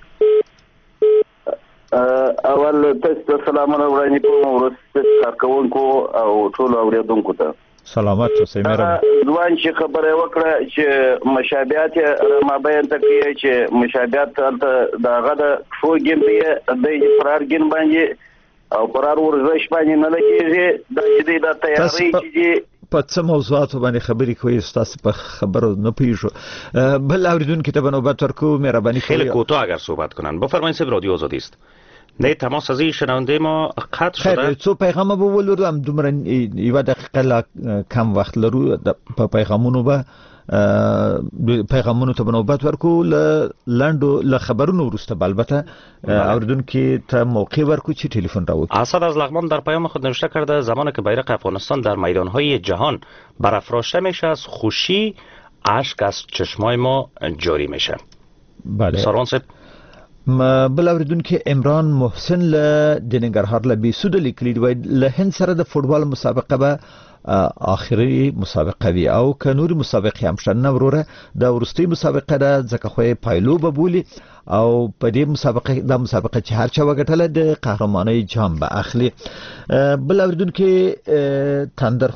اول تاسو ته سلامونه وړاندې کوم ورسته کارکونکو او ټول اوریدونکو ته. سلامت اوسئ. مهرباني. ځوان چې خبره وکړه چې مشابهت ما بیان تکي چې مشابهت تلته دغه د فو ګیم دی د فرار ګیم باندې او فرار ورزش باندې نه لګیږي د دې د تیاری چې په څه موضوعات باندې خبرې کوي استاد په خبرو نه پیژو بل اوریدونکو ته نوبت ورکو. مهرباني خیلی کوتاه اگر صحبت کنن. بفرمایید صاحب رادیو آزادی است. نه تماس از این شنونده ما قطع شده. خیر څو پیغام به ولرو هم دومره یو دقیقه لا کم وخت لرو په پیغامونو به پیغامونو ته نوبت ورکو ل لاندو ل خبرونو ورسته البته اوریدونکو ته موقع ورکو چې تلفن راوړي. اسد از لغمان در پیام خود نوشته کرده زمانی که بیرق افغانستان در میدانهای جهان برافراشته میشه از خوشی اشک از چشمای ما جاری میشه. بله. سروان صاحب بل اوریدونکو عمران محسن له د ننګرهار له بیسود لیکلی دی له هند سره د فوټبال مسابقه به آخري مسابقه وي او که نوري مسابقه هم شنه وروره د ورستي مسابقه ده ځکه خو پایلو به بولی او په دې مسابقه د مسابقه چې هر چا وګټله د قهرمانۍ جام به اخلي. بل اوریدونکو تندر